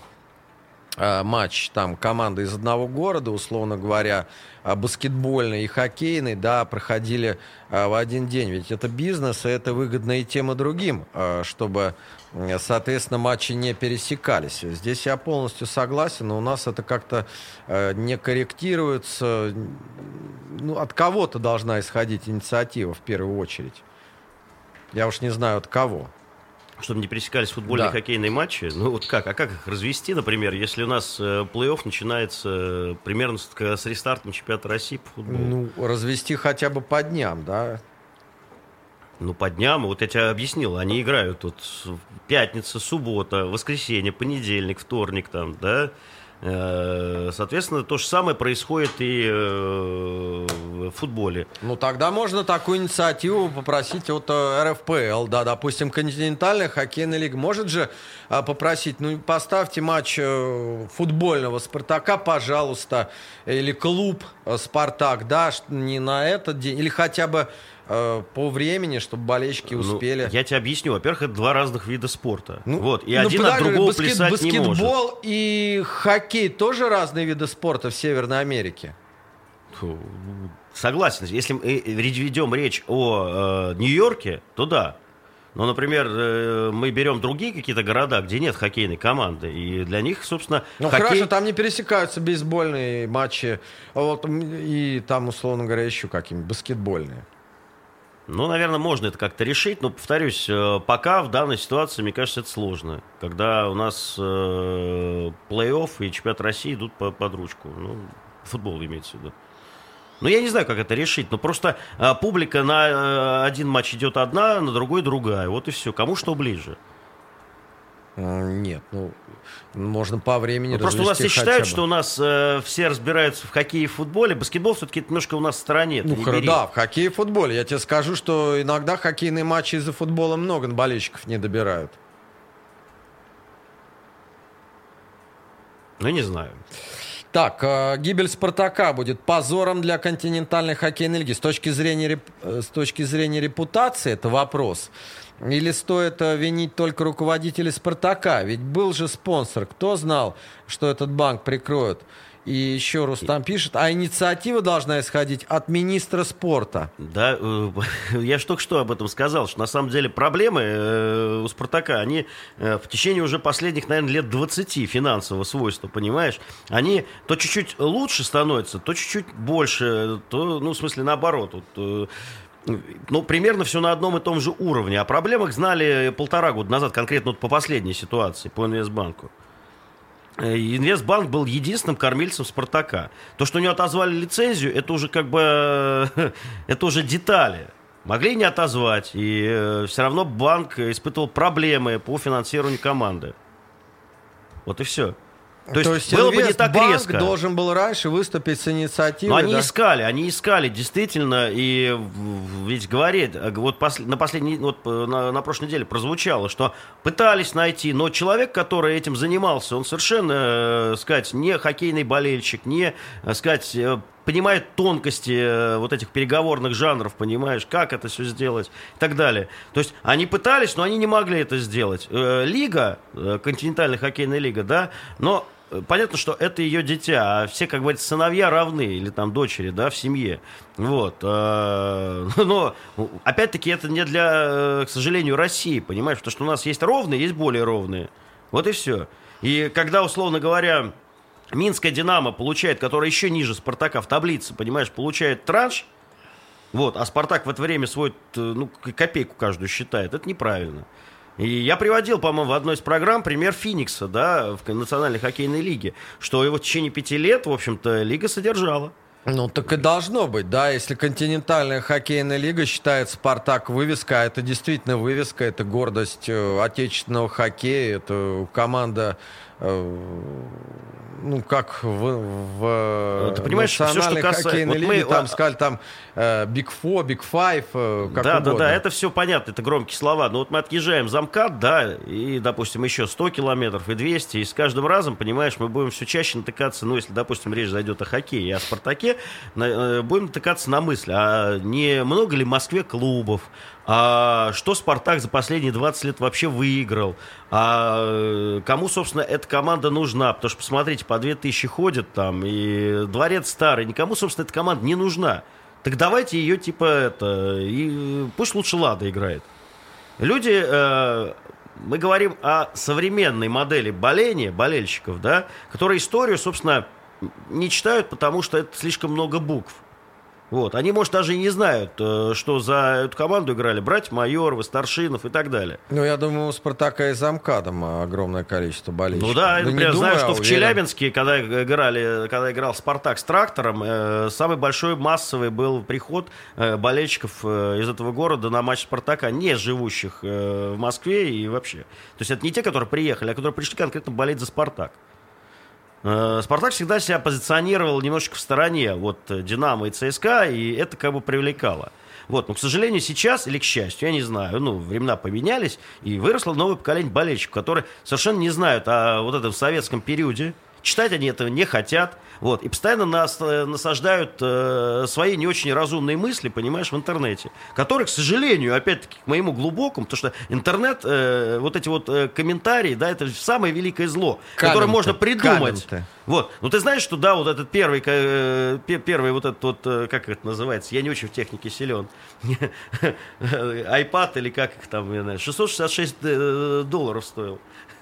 матч там команды из одного города, условно говоря, баскетбольный и хоккейный, да, проходили в один день. Ведь это бизнес, и это выгодно и тем, и другим, чтобы, соответственно, матчи не пересекались. Здесь я полностью согласен, но у нас это как-то не корректируется. Ну, от кого-то должна исходить инициатива в первую очередь. Я уж не знаю, от кого. Чтобы не пересекались футбольные и хоккейные матчи. Ну вот как? А как их развести, например, если у нас плей-офф начинается примерно с рестартом чемпионата России по футболу? Ну, развести хотя бы по дням, да? Ну, по дням, вот я тебе объяснил, они играют тут пятница, суббота, воскресенье, понедельник, вторник там, да? Соответственно, то же самое происходит и в футболе. Ну, тогда можно такую инициативу попросить от РФПЛ, да, допустим, континентальная хоккейная лига. Может же попросить, ну, поставьте матч футбольного «Спартака», пожалуйста, или клуб «Спартак», да, не на этот день, или хотя бы по времени, чтобы болельщики успели. Ну, я тебе объясню. Во-первых, это 2 разных вида спорта. Ну, вот. И один от другого плясать не может. Баскетбол и хоккей тоже разные виды спорта в Северной Америке. Согласен. Если мы ведем речь о Нью-Йорке, то да. Но, например, мы берем другие какие-то города, где нет хоккейной команды, и для них, собственно, ну, хоккей... хорошо, там не пересекаются бейсбольные матчи, вот, и там, условно говоря, еще какие-нибудь баскетбольные. Ну, наверное, можно это как-то решить, но, повторюсь, пока в данной ситуации, мне кажется, это сложно. Когда у нас плей-офф и чемпионат России идут под ручку. Ну, футбол имеется в виду. Ну, я не знаю, как это решить, но просто публика на один матч идет одна, на другой другая. Вот и все. Кому что ближе? Нет, ну, можно по времени развести. Просто у нас все считают, что у нас все разбираются в хоккее и в футболе. Баскетбол все-таки немножко у нас в стороне. Ну, да, в хоккее и в футболе. Я тебе скажу, что иногда хоккейные матчи из-за футбола много болельщиков не добирают. Ну, не знаю. Так, гибель «Спартака» будет позором для континентальной хоккейной лиги. С точки зрения репутации это вопрос. Или стоит винить только руководителей «Спартака»? Ведь был же спонсор. Кто знал, что этот банк прикроют? И еще Рустам пишет, а инициатива должна исходить от министра спорта. Да, я же только что об этом сказал, что на самом деле проблемы у «Спартака», они в течение уже последних, наверное, лет 20 финансового свойства, понимаешь? Они то чуть-чуть лучше становятся, то чуть-чуть больше, то, ну, в смысле, наоборот. Вот, ну, примерно все на одном и том же уровне. О проблемах знали 1,5 года назад, конкретно вот по последней ситуации, по Инвестбанку. Инвестбанк был единственным кормильцем «Спартака». То, что у него отозвали лицензию, это уже как бы это уже детали. Могли не отозвать, и все равно банк испытывал проблемы по финансированию команды. Вот и все. То есть было бы не так резко. Должен был раньше выступить с инициативой. Но они искали действительно, и ведь говорит, вот на прошлой неделе прозвучало, что пытались найти, но человек, который этим занимался, он совершенно, сказать, не хоккейный болельщик, не, сказать, понимает тонкости вот этих переговорных жанров, понимаешь, как это все сделать и так далее. То есть они пытались, но они не могли это сделать. Лига, континентальная хоккейная лига, да, но понятно, что это ее дитя, а все, как говорится, сыновья равны, или там дочери, да, в семье. Вот. Но, опять-таки, это не для, к сожалению, России, понимаешь, потому что у нас есть ровные, есть более ровные. Вот и все. И когда, условно говоря, Минская «Динамо» получает, которая еще ниже «Спартака» в таблице, понимаешь, получает транш, вот, а «Спартак» в это время свой, ну, копейку каждую считает, это неправильно. И я приводил, по-моему, в одной из программ пример «Феникса», да, в Национальной хоккейной лиге, что его в течение 5 лет, в общем-то, лига содержала. Ну, так и должно быть, да, если континентальная хоккейная лига считает «Спартак» вывеской, а это действительно вывеска, это гордость отечественного хоккея, это команда, ну, как в национальной хоккейной лиге, там сказали, там Big Four, Big Five, как угодно. Да, это все понятно, это громкие слова, но вот мы отъезжаем за МКАД, да, и, допустим, еще 100 километров и 200, и с каждым разом, понимаешь, мы будем все чаще натыкаться, ну, если, допустим, речь зайдет о хоккее и о «Спартаке», будем натыкаться на мысль, а не много ли в Москве клубов, а что «Спартак» за последние 20 лет вообще выиграл, а кому, собственно, эта команда нужна, потому что, посмотрите, по 2000 ходят там, и дворец старый, никому, собственно, эта команда не нужна. Так давайте ее, типа, и пусть лучше «Лада» играет. Люди, мы говорим о современной модели боления, болельщиков, да, которые историю, собственно, не читают, потому что это слишком много букв. Вот. Они, может, даже и не знают, что за эту команду играли братья Майоровы, Старшинов и так далее. Ну, я думаю, у «Спартака» и за МКАДом огромное количество болельщиков. Ну да, я, например, знаю, что в Челябинске, когда играл «Спартак» с «Трактором», самый большой массовый был приход болельщиков из этого города на матч «Спартака», не живущих в Москве и вообще. То есть это не те, которые приехали, а которые пришли конкретно болеть за «Спартак». «Спартак» всегда себя позиционировал немножечко в стороне от «Динамо» и ЦСКА, и это как бы привлекало. Вот. Но, к сожалению, сейчас, или к счастью, я не знаю, времена поменялись, и выросло новое поколение болельщиков, которые совершенно не знают о вот этом советском периоде, читать они этого не хотят, вот, и постоянно насаждают свои не очень разумные мысли, понимаешь, в интернете, которые, к сожалению, опять-таки, к моему глубокому, потому что интернет, вот эти вот комментарии, да, это самое великое зло, которое можно придумать. Вот. Ну, ты знаешь, что, да, вот этот первый вот этот вот, как это называется, я не очень в технике силен, iPad или как их там, я знаю, $666 стоил.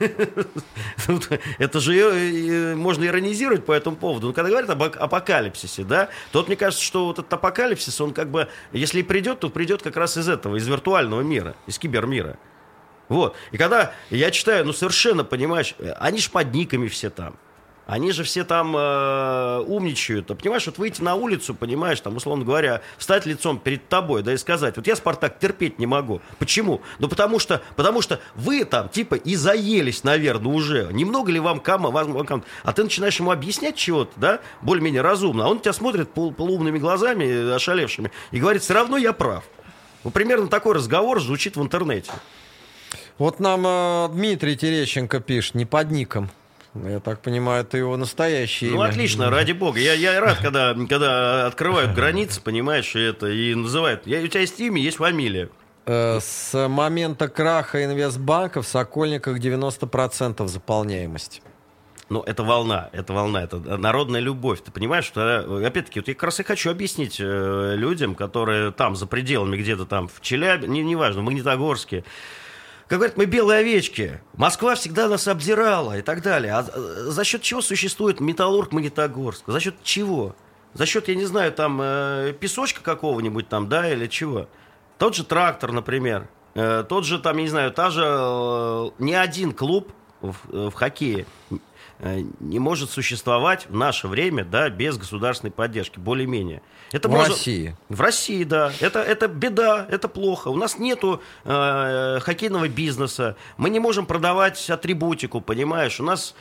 Это же можно иронизировать по этому поводу. Но когда говорят об апокалипсисе, да, то вот мне кажется, что вот этот апокалипсис, он как бы, если и придет, то придет как раз из этого, из виртуального мира, из кибермира. Вот. И когда я читаю, совершенно, понимаешь, они ж под никами все там. Они же все там умничают. Понимаешь, вот выйти на улицу, понимаешь, там, условно говоря, встать лицом перед тобой, да, и сказать, вот я «Спартак» терпеть не могу. Почему? Ну, потому что вы там, типа, и заелись, наверное, уже. Немного ли вам а ты начинаешь ему объяснять чего-то, да, более-менее разумно, а он тебя смотрит полуумными глазами, ошалевшими, и говорит, все равно я прав. Ну, примерно такой разговор звучит в интернете. Вот нам Дмитрий Терещенко пишет, не под ником. Я так понимаю, это его настоящее имя. Ну, отлично, ради бога. Я рад, когда открывают границы, понимаешь, и называют. У тебя есть имя, есть фамилия. С момента краха Инвестбанка в Сокольниках 90% заполняемость. Ну, это волна, это народная любовь. Ты понимаешь, что, опять-таки, вот я как раз и хочу объяснить людям, которые там, за пределами, где-то там в Челябе, неважно, в Магнитогорске, как говорят, мы белые овечки, Москва всегда нас обдирала и так далее. А за счет чего существует Металлург Магнитогорск? За счет чего? За счет, я не знаю, там, песочка какого-нибудь там, да, или чего? Тот же «Трактор», например, тот же, там, я не знаю, ни один клуб в хоккее не может существовать в наше время, да, без государственной поддержки, более-менее. Это России. В России, да. Это беда, это плохо. У нас нету хоккейного бизнеса. Мы не можем продавать атрибутику, понимаешь? У нас,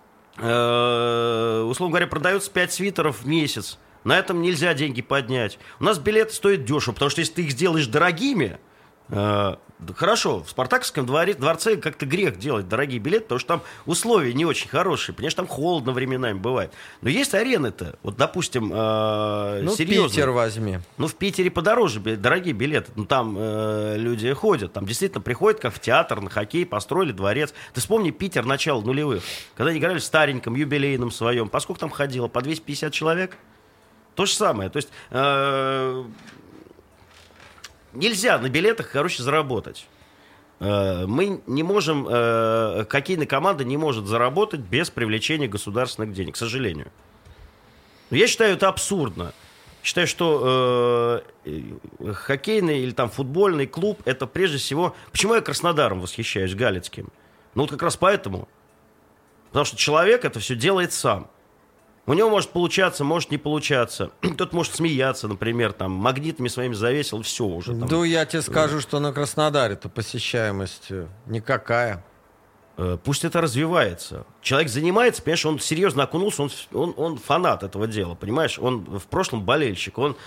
условно говоря, продается 5 свитеров в месяц. На этом нельзя деньги поднять. У нас билеты стоят дешево, потому что если ты их сделаешь дорогими, хорошо, в Спартаковском дворце как-то грех делать дорогие билеты, потому что там условия не очень хорошие. Понимаешь, там холодно временами бывает. Но есть арены-то. Вот, допустим, серьезно. Питер возьми. Ну, в Питере подороже дорогие билеты. Ну, там люди ходят. Там действительно приходят, как в театр, на хоккей, построили дворец. Ты вспомни Питер начала нулевых. Когда они играли в стареньком, юбилейном своем. По сколько там ходило? По 250 человек? То же самое. То есть... Нельзя на билетах, короче, заработать. Мы не можем, хоккейная команда не может заработать без привлечения государственных денег, к сожалению. Но я считаю, это абсурдно. Считаю, что хоккейный или там футбольный клуб, это прежде всего... Почему я Краснодаром восхищаюсь, Галицким? Ну вот как раз поэтому. Потому что человек это все делает сам. У него может получаться, может не получаться. Кто-то может смеяться, например, там, магнитами своими завесил, все уже. Там. Да я тебе скажу, что на Краснодаре-то посещаемость никакая. Пусть это развивается. Человек занимается, понимаешь, он серьезно окунулся, он фанат этого дела, понимаешь? Он в прошлом болельщик, он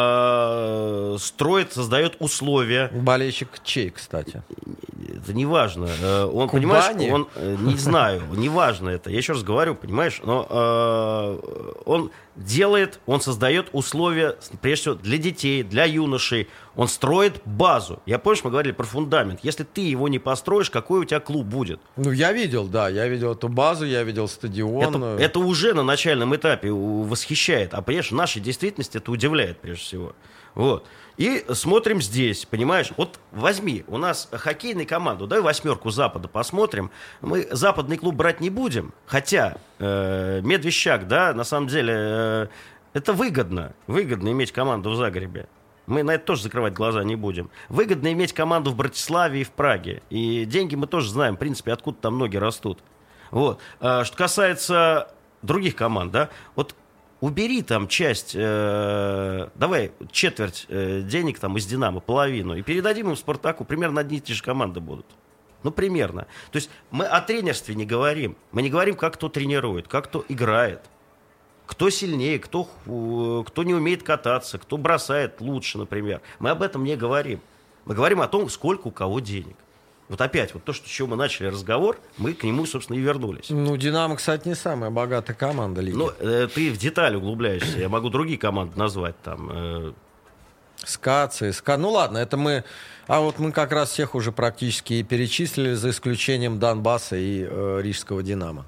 строит, создает условия. Болельщик чей, кстати? Это не важно. Он, Кубани? понимаешь, он, не знаю, не важно это. Я еще раз говорю, понимаешь, но он делает, он создает условия, прежде всего, для детей, для юношей. Он строит базу. Я помнишь, мы говорили про фундамент. Если ты его не построишь, какой у тебя клуб будет? Ну, я видел эту базу, я видел стадион. Это уже на начальном этапе восхищает. А, понимаешь, в нашей действительности это удивляет, прежде всего. Вот. И смотрим здесь, понимаешь? Вот возьми, у нас хоккейную команду, давай 8 Запада посмотрим. Мы западный клуб брать не будем, хотя Медвещак, да, на самом деле, это выгодно иметь команду в Загребе. Мы на это тоже закрывать глаза не будем. Выгодно иметь команду в Братиславе и в Праге. И деньги мы тоже знаем, в принципе, откуда там ноги растут. Вот. Что касается других команд, да, вот убери там часть, давай четверть денег там из «Динамо», половину, и передадим им «Спартаку», примерно одни и те же команды будут. Ну, примерно. То есть мы о тренерстве не говорим. Мы не говорим, как кто тренирует, как кто играет. Кто сильнее, кто не умеет кататься, кто бросает лучше, например. Мы об этом не говорим. Мы говорим о том, сколько у кого денег. Вот опять, вот то, с чего мы начали разговор, мы к нему, собственно, и вернулись. Ну, «Динамо», кстати, не самая богатая команда лиги. Ну, ты в детали углубляешься. Я могу другие команды назвать там. СКА, ЦСКА. Ну, ладно, это мы... А вот мы как раз всех уже практически и перечислили, за исключением Донбасса и Рижского «Динамо».